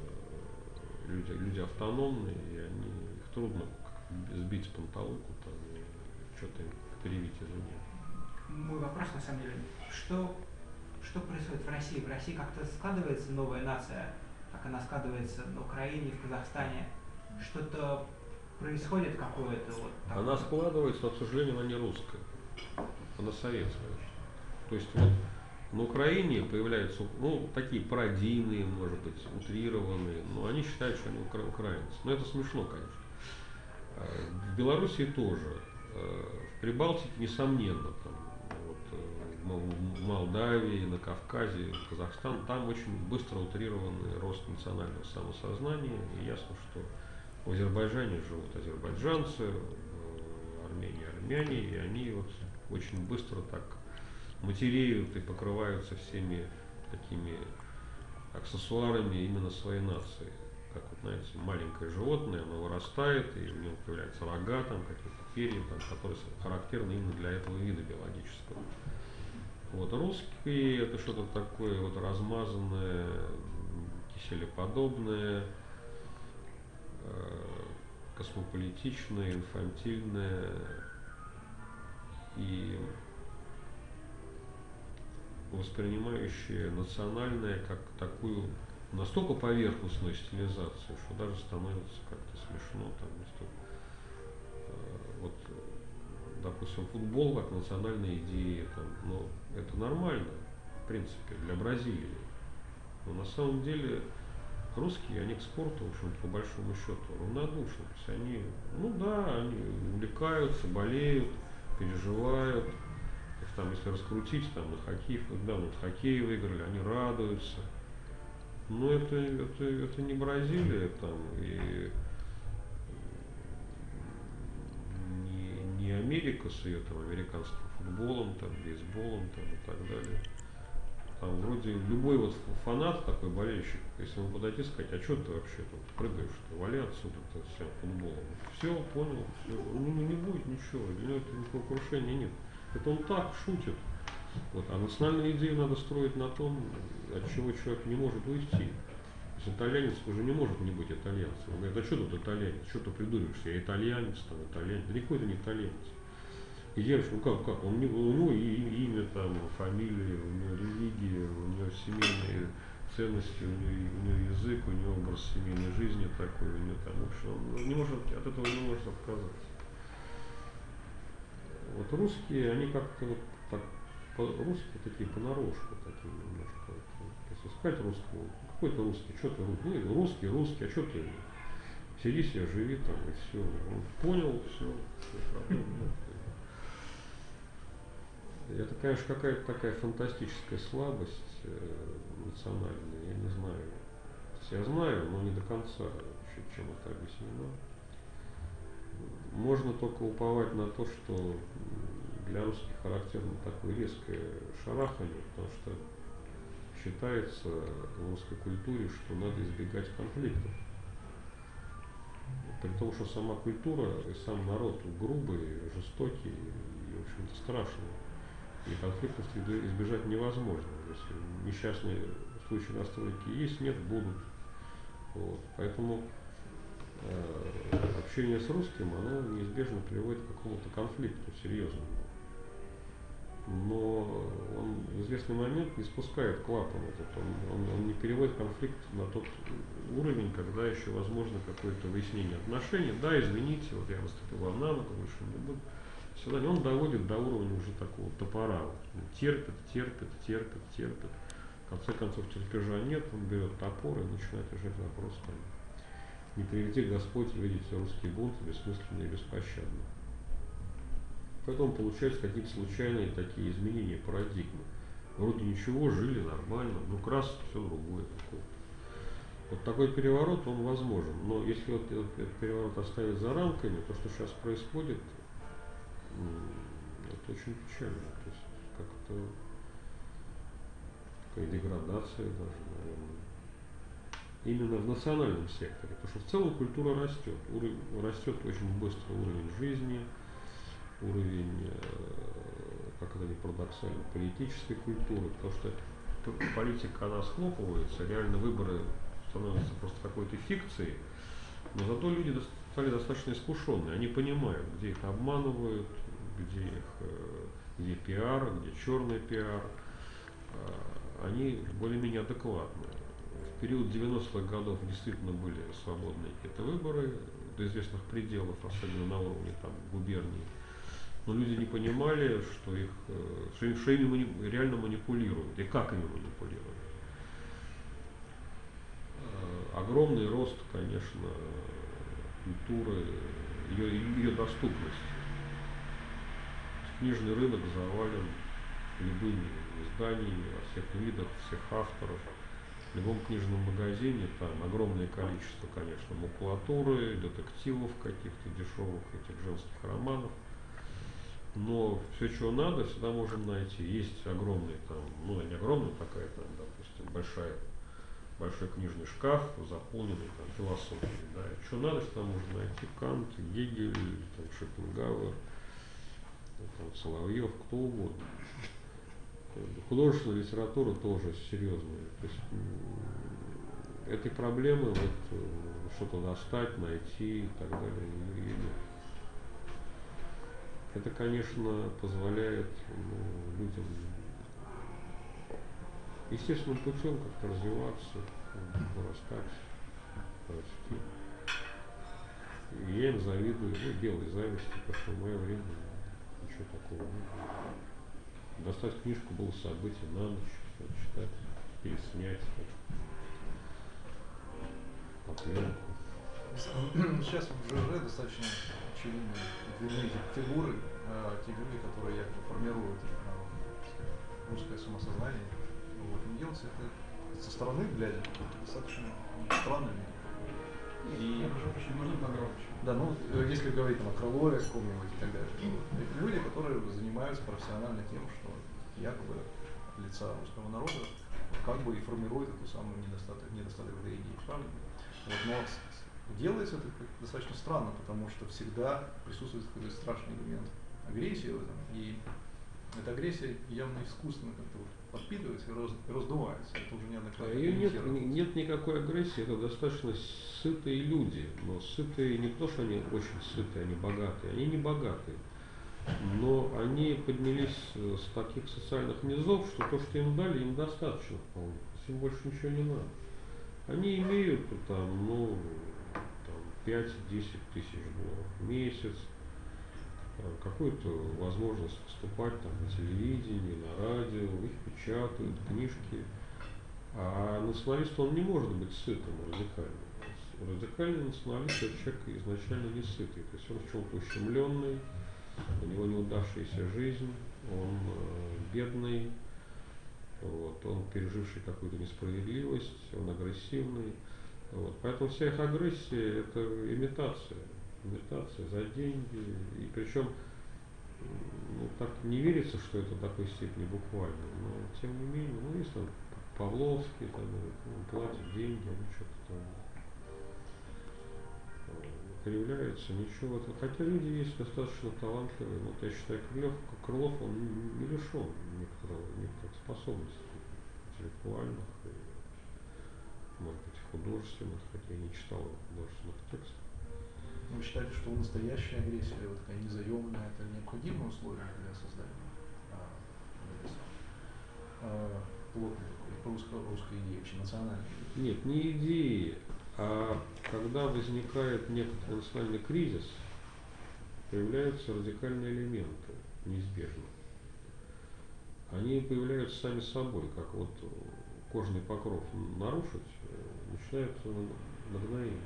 люди, люди автономные, и они, их трудно сбить с панталыку, там, что-то им перевить извне. Мой вопрос, на самом деле, что, что происходит в России? В России как-то складывается новая нация, как она складывается на Украине, в Казахстане? Что-то происходит какое-то вот такое? Она складывается, но, к сожалению, она не русская, она советская. То есть вот На Украине появляются, ну, такие пародийные, может быть, утрированные, но они считают, что они укра- украинцы. Но это смешно, конечно. В Белоруссии тоже. В Прибалтике, несомненно, там, вот, в Молдавии, на Кавказе, Казахстан, там очень быстро утрированный рост национального самосознания. И ясно, что в Азербайджане живут азербайджанцы, в Армении армяне, и они вот очень быстро так матереют и покрываются всеми такими аксессуарами именно своей нации. Как вот, знаете, маленькое животное, оно вырастает, и у него появляются рога, там, какие-то перья, там, которые характерны именно для этого вида биологического. Вот русские это что-то такое вот размазанное, киселеподобное, э, космополитичное, инфантильное и воспринимающее национальное как такую настолько поверхностную стилизацию, что даже становится как-то смешно. Там, э, вот, допустим, футбол как национальная идея, там, ну, это нормально, в принципе, для Бразилии. Но на самом деле русские, они к спорту, в общем-то, по большому счету, равнодушны. То есть они, ну да, они увлекаются, болеют, переживают. Их там, если раскрутить, там, на хоккей, когда вот хоккей выиграли, они радуются. Но это, это, это не Бразилия, там, и не, не Америка с ее там американским футболом, там, бейсболом, там, и так далее. Там вроде любой вот фанат такой болельщик, если ему подойти и сказать, а что ты вообще тут прыгаешь, что вали отсюда -то все футболом. Все, понял, все, ну не будет ничего, для него никакого крушения нет. Это он так шутит. Вот. А национальную идею надо строить на том, от чего человек не может уйти. То есть итальянец уже не может не быть итальянцем. Он говорит, а что тут итальянец, что ты придуриваешься, я итальянец, там, итальянец. Да никакой ты не итальянец. И девушка, ну как, как, он, у него и имя, там, фамилия, у него религия, у него семейные ценности, у него, у него язык, у него образ семейной жизни такой, у него там, в общем, он не может, от этого не может отказаться. Вот русские, они как-то вот так, русские такие понарошку, такие немножко. Вот, если сказать русскому, какой ты русский, что ты русский, ну, русский, русский, а что ты, сиди себе, живи там и все. Он понял, все, проблем нет. Это, конечно, какая-то такая фантастическая слабость э, национальная, я не знаю. Я знаю, но не до конца еще, чем это объяснено. Можно только уповать на то, что для русских характерно такое резкое шарахание, потому что считается в русской культуре, что надо избегать конфликтов. При том, что сама культура и сам народ грубый, жестокий и, в общем-то, страшный. И конфликтов избежать невозможно. Если несчастные случаи на стройке есть, нет, будут. Вот. Поэтому э, общение с русским, оно неизбежно приводит к какому-то конфликту серьезному. Но он в известный момент не спускает клапан этот, он, он, он не переводит конфликт на тот уровень, когда еще возможно какое-то выяснение отношений. Да, извините, вот я наступил вам на ногу, больше не буду. Сюда он доводит до уровня уже такого топора. Он терпит, терпит, терпит, терпит. В конце концов терпежа нет, он берет топор и начинает решать вопрос там. Не приведи Господь видеть русский бунт бессмысленно и беспощадно. Поэтому получаются какие-то случайные такие изменения парадигмы. Вроде ничего, жили нормально, ну крас все другое такое. Вот такой переворот, он возможен. Но если вот этот переворот оставить за рамками, то, что сейчас происходит, это очень печально. То есть как-то такая деградация даже, наверное. Именно в национальном секторе. Потому что в целом культура растет. Уровень, растет очень быстро уровень жизни, уровень, как это ни парадоксально, политической культуры. Потому что политика, она схлопывается, реально выборы становятся просто какой-то фикцией. Но зато люди стали достаточно искушенные. Они понимают, где их обманывают, где их, где пиар, где черный пиар. Они более-менее адекватны. В период девяностых годов действительно были свободные какие-то выборы до известных пределов, особенно на уровне там, губерний. но люди не понимали, что их, что, им- что ими мани- реально манипулируют и как ими манипулируют. Э, Огромный рост, конечно, культуры, ее, ее доступность. Книжный рынок завален любыми изданиями во всех видах, всех авторов. В любом книжном магазине там огромное количество, конечно, макулатуры, детективов каких-то дешевых, этих женских романов. Но все, чего надо, всегда можем найти. Есть огромный там, ну не огромный, такая там, допустим, большая, большой книжный шкаф, заполненный там философией. Да. Что надо, всегда можно найти. Кант, Гегель, там, Шопенгауэр, там, Соловьев, кто угодно. Художественная литература тоже серьезная. То есть, м, этой проблемы вот, э, что-то достать, найти и так далее, ее нет. Это, конечно, позволяет ну, людям естественным путем как-то развиваться, вырастать, расти. И я им завидую, ну, белой зависти, потому что в мое время ничего такого не было. Достать книжку было событие на ночь, читать, переснять, по пленку. Сейчас в ЖЖ достаточно очевидны видны эти фигуры, э, те люди, которые якобы формируют э, русское самосознание. Вот, им делается это со стороны, глядя, достаточно странно. И можно погромче. да, ну э, если говорить там, о Крылове каком-нибудь и так далее, вот, это люди, которые занимаются профессионально тем, что якобы от лица русского народа как бы и формирует эту самую недостаток, недостаток этой идеи. Правильно? Вот, но делается это достаточно странно, потому что всегда присутствует какой-то страшный элемент агрессии в этом, и эта агрессия явно искусственно как-то вот подпитывается и раз, раздувается. Это уже неоднократно Ее нет, комментировалось. нет никакой агрессии, это достаточно сытые люди. Но сытые не потому, что они очень сытые, они богатые, они не богатые. Но они поднялись с таких социальных низов, что то, что им дали, им достаточно вполне. Им больше ничего не надо. Они имеют там, ну, пять-десять тысяч долларов в месяц, какую-то возможность выступать там, на телевидении, на радио, их печатают, книжки. А националист, он не может быть сытым радикальным. Радикальный националист – это человек изначально не сытый, то есть он в чем-то ущемленный, у него неудавшаяся жизнь, он э, бедный, вот, он переживший какую-то несправедливость, он агрессивный. Вот. Поэтому вся их агрессия – это имитация, имитация за деньги. И причем ну, так не верится, что это в такой степени буквально. Но тем не менее, ну есть там Павловский, там, ну, платят деньги, они что-то там кривляются, ничего. Хотя люди есть достаточно талантливые. Вот я считаю, Крылов, Крылов он не лишен некоторых, некоторых способностей интеллектуальных. Может быть, художественных, хотя я не читал художественных текстов. Вы считаете, что настоящая агрессия, вот такая незаемная, это необходимое условие для создания а, а, плотной русской, русской идеи, вообще национальной идеи? Нет, не идеи, а когда возникает некоторый национальный кризис, появляются радикальные элементы, неизбежно. Они появляются сами собой, как вот кожный покров нарушить, начинается нагноение.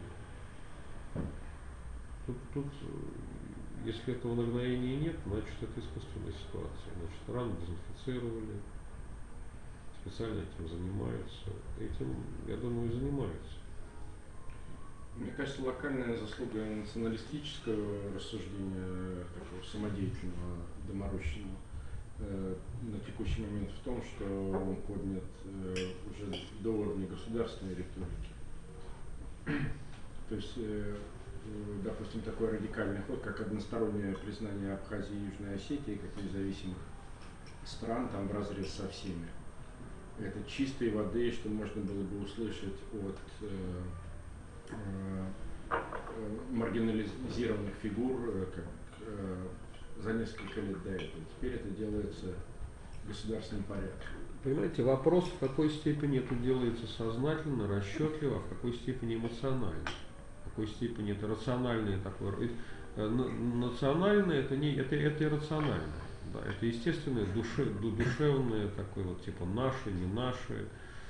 Тут, тут, если этого нагноения нет, значит это искусственная ситуация. Значит, раны дезинфицировали, специально этим занимаются. Этим, я думаю, и занимаются. Мне кажется, локальная заслуга националистического рассуждения, такого самодеятельного, доморощенного, э, на текущий момент в том, что он поднят э, уже до уровня государственной риторики. То есть, э, э, допустим, такой радикальный ход, как одностороннее признание Абхазии и Южной Осетии как независимых стран, там вразрез со всеми. Это чистой воды, что можно было бы услышать от э, маргинализированных фигур как, э, за несколько лет до этого. Теперь это делается государственным порядком. Понимаете, вопрос, в какой степени это делается сознательно, расчетливо, а в какой степени эмоционально. В какой степени это рациональное такое. э, национальное это не это, это иррациональное. Да, это естественное, душе, душевное, такое вот типа наши, не наши.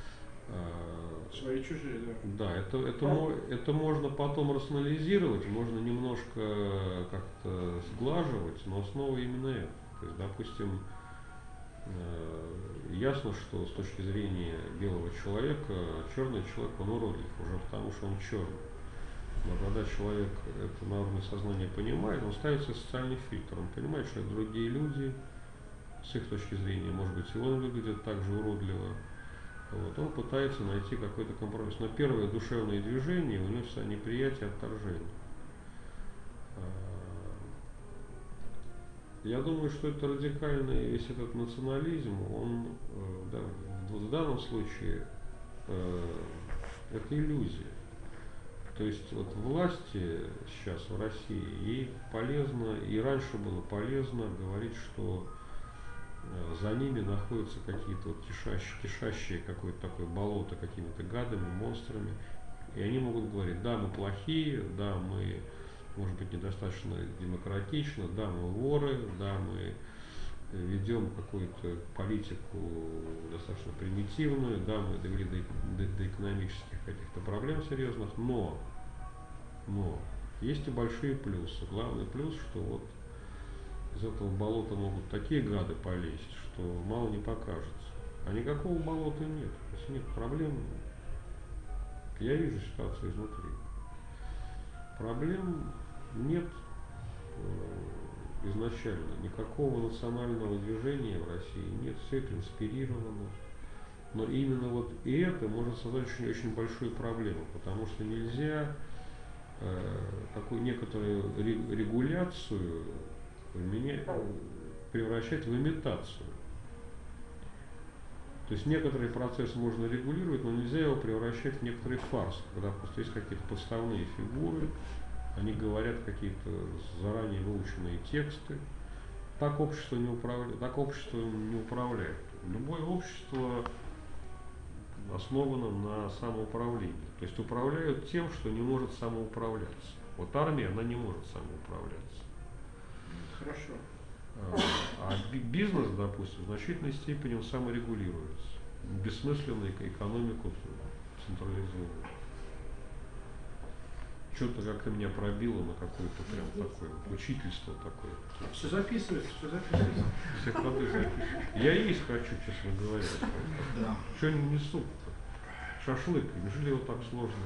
Свои чужие, да. Да, это, это, мо, это можно потом рационализировать, можно немножко как-то сглаживать, но основа именно это. То есть, допустим, э, ясно, что с точки зрения белого человека, черный человек, он уродлив уже потому, что он черный. Но когда человек это на уровне сознания понимает, он ставит себе социальный фильтр. Он понимает, что это другие люди, с их точки зрения, может быть, и он выглядит так же уродливо. Вот, он пытается найти какой-то компромисс. Но первое душевное движение у него всегда неприятие, отторжение. Я думаю, что это радикальный весь этот национализм, он да, в данном случае это иллюзия. То есть вот власти сейчас в России, ей полезно, и раньше было полезно говорить, что за ними находятся какие-то вот кишащие, кишащие какое-то такое болото какими-то гадами, монстрами. И они могут говорить, да, мы плохие, да, мы, может быть, недостаточно демократичны, да, мы воры, да, мы ведем какую-то политику достаточно примитивную, да, мы довели до, до, до экономических каких-то проблем серьезных, но, но есть и большие плюсы. Главный плюс, что вот из этого болота могут такие гады полезть, что мало не покажется. А никакого болота нет. Если нет проблем, я вижу ситуацию изнутри. Проблем нет э, изначально. Никакого национального движения в России нет. Все это инспирировано. Но именно вот и это может создать очень-очень большую проблему, потому что нельзя э, такую некоторую регуляцию меня превращать в имитацию. То есть некоторый процесс можно регулировать, но нельзя его превращать в некоторый фарс, когда просто есть какие-то подставные фигуры, они говорят какие-то заранее выученные тексты. Так общество не управляет, так общество не управляет. Любое общество основано на самоуправлении. То есть управляют тем, что не может самоуправляться. Вот армия, она не может самоуправляться. Хорошо. А бизнес, допустим, в значительной степени он саморегулируется. Бессмысленно экономику централизует. Что-то как-то меня пробило на какое-то прям такое учительство такое. Все записывается, все записывается. Все ходы записываются. Я есть хочу, честно говоря. Да. Что они несут-то? Шашлык. Неужели его так сложно?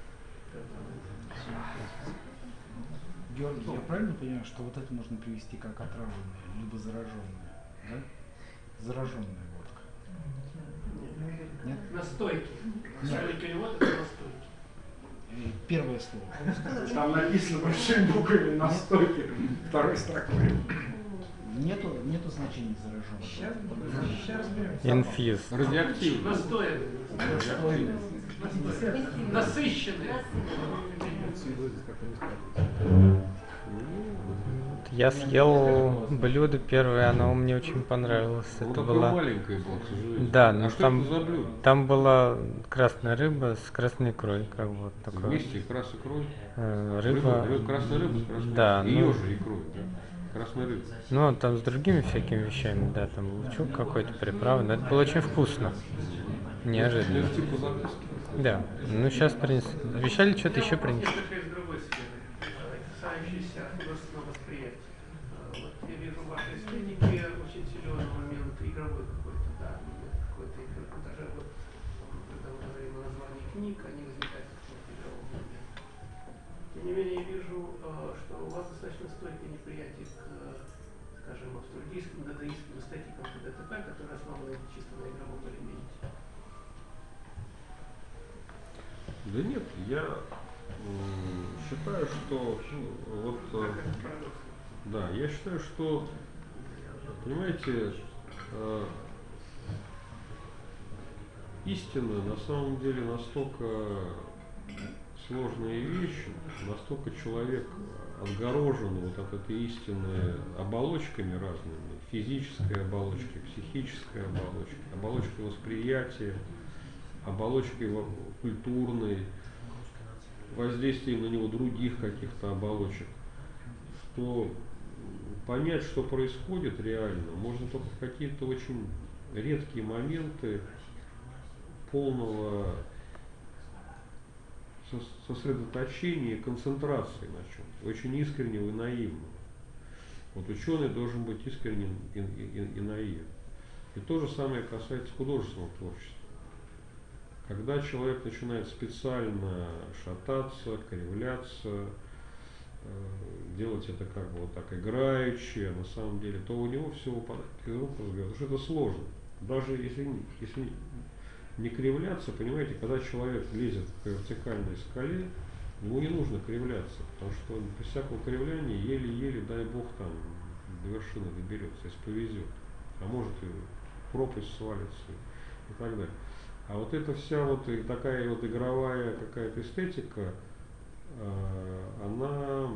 Георгий, я правильно понимаю, что вот это можно привести как отравленное, либо зараженное, да? Зараженная водка. Нет? Настойки. Настойки вот это настойки. И первое слово. Там написано большими буквами настойки, второй строкой. Нету, нету значения зараженного. Сейчас разберемся. Инфьюз. Радиоактивный. Настоянные. Настойный. Насыщенные. Я съел блюдо первое, оно мне очень понравилось. Ну, Это такое была... маленькое было, к сожалению. Да, а но что там, это за блюдо? там была красная рыба с красной икрой, как вот такое. Вместе икра с икрой? Э, Рыба, рыба. рыба, красная рыба с красной Да, икрой. ну- Ее же икрой, да? Красная рыба. Ну, там с другими всякими вещами, да, там лучок какой-то, приправы, но это было очень вкусно. Неожиданно. Это типа закуски. Да, ну сейчас принесли. Обещали что-то еще принести. Несколько из другой сферы, касающейся художественного восприятия. Вот я вижу в вашей эстетике очень силен момент игровой какой-то, да, какой-то игры. Даже вот, когда мы говорим о названии книг, они возникают в каком-то игровом моменте. Тем не менее, я вижу, что у вас достаточно стойкое неприятие к, скажем, австралийским, дадаистским эстетикам ДТП, которые основаны чисто на игровом элементе. Да нет, я м, считаю, что ну, вот э, да, я считаю, что понимаете, э, истина на самом деле настолько сложная вещь, настолько человек отгорожен вот от этой истины оболочками разными, физической оболочкой, психической оболочкой, оболочкой восприятия, оболочкой культурной, воздействием на него других каких-то оболочек, что понять, что происходит реально, можно только в какие-то очень редкие моменты полного сосредоточения и концентрации на чем-то, очень искреннего и наивного. Вот ученый должен быть искренним и, и, и наивен. И то же самое касается художественного творчества. Когда человек начинает специально шататься, кривляться, э, делать это как бы вот так играючи, а на самом деле, то у него все упадает из рук, потому что это сложно. Даже если, если не кривляться, понимаете, когда человек лезет к вертикальной скале, ему не нужно кривляться, потому что он без всякого кривляния еле-еле, дай бог, там до вершины доберется, если повезет. А может и пропасть свалится и так далее. А вот эта вся вот и такая вот игровая какая-то эстетика, э, она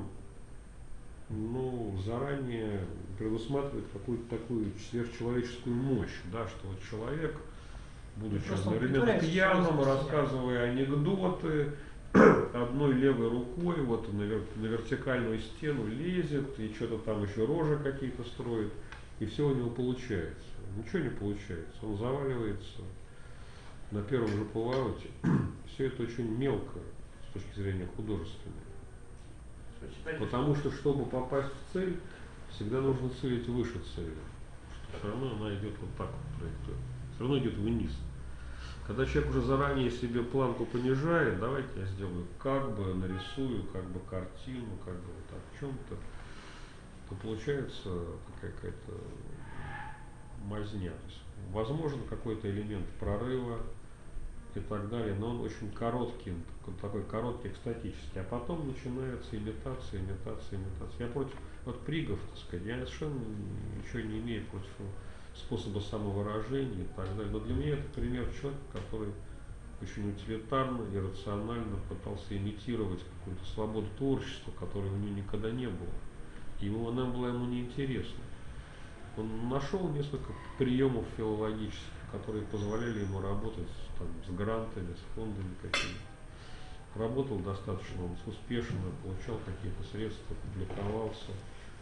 ну, заранее предусматривает какую-то такую сверхчеловеческую мощь, да, что вот человек, будучи одновременно пьяным, рассказывая анекдоты, одной левой рукой вот на, вер, на вертикальную стену лезет и что-то там еще рожи какие-то строит, и все у него получается. Ничего не получается, он заваливается на первом же повороте. Все это очень мелко с точки зрения художественной. Потому что, чтобы попасть в цель, всегда нужно целить выше цели. Все равно она идет вот так вот, траектория. Все равно идет вниз. Когда человек уже заранее себе планку понижает, давайте я сделаю как бы, нарисую как бы картину, как бы вот так в чем-то, то получается такая какая-то мазня. То есть, возможен какой-то элемент прорыва и так далее, но он очень короткий, такой короткий, экстатический. А потом начинается имитация, имитация, имитация. Я против, вот Пригов, так сказать, я совершенно ничего не имею против способа самовыражения и так далее. Но для меня это пример человека, который очень утилитарно и рационально пытался имитировать какую-то свободу творчества, которой у него никогда не было. Ему она была ему неинтересна. Он нашел несколько приемов филологических, которые позволяли ему работать там, с грантами, с фондами какими-то. Работал достаточно он успешно, получал какие-то средства, публиковался.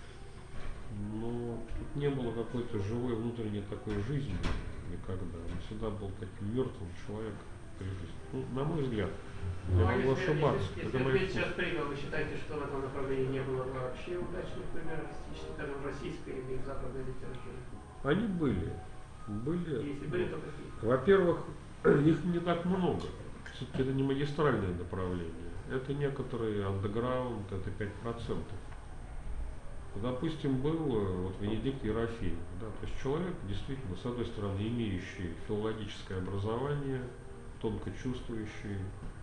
Но тут не было какой-то живой внутренней такой жизни никогда. Он всегда был таким мертвым человеком при жизни. Ну, на мой взгляд. Ну, я а могу если, ошибаться. Если, если ответить сейчас Прига, вы считаете, что в этом направлении не было вообще удачных примеров, скажем, в российской или в западной литературе? Они были. были. Если были, то какие? Во-первых, их не так много. Все-таки это не магистральное направление. Это некоторые андеграунд, это пять процентов. Допустим, был вот Венедикт Ерофеев, да, то есть человек, действительно, с одной стороны, имеющий филологическое образование, тонко чувствующий,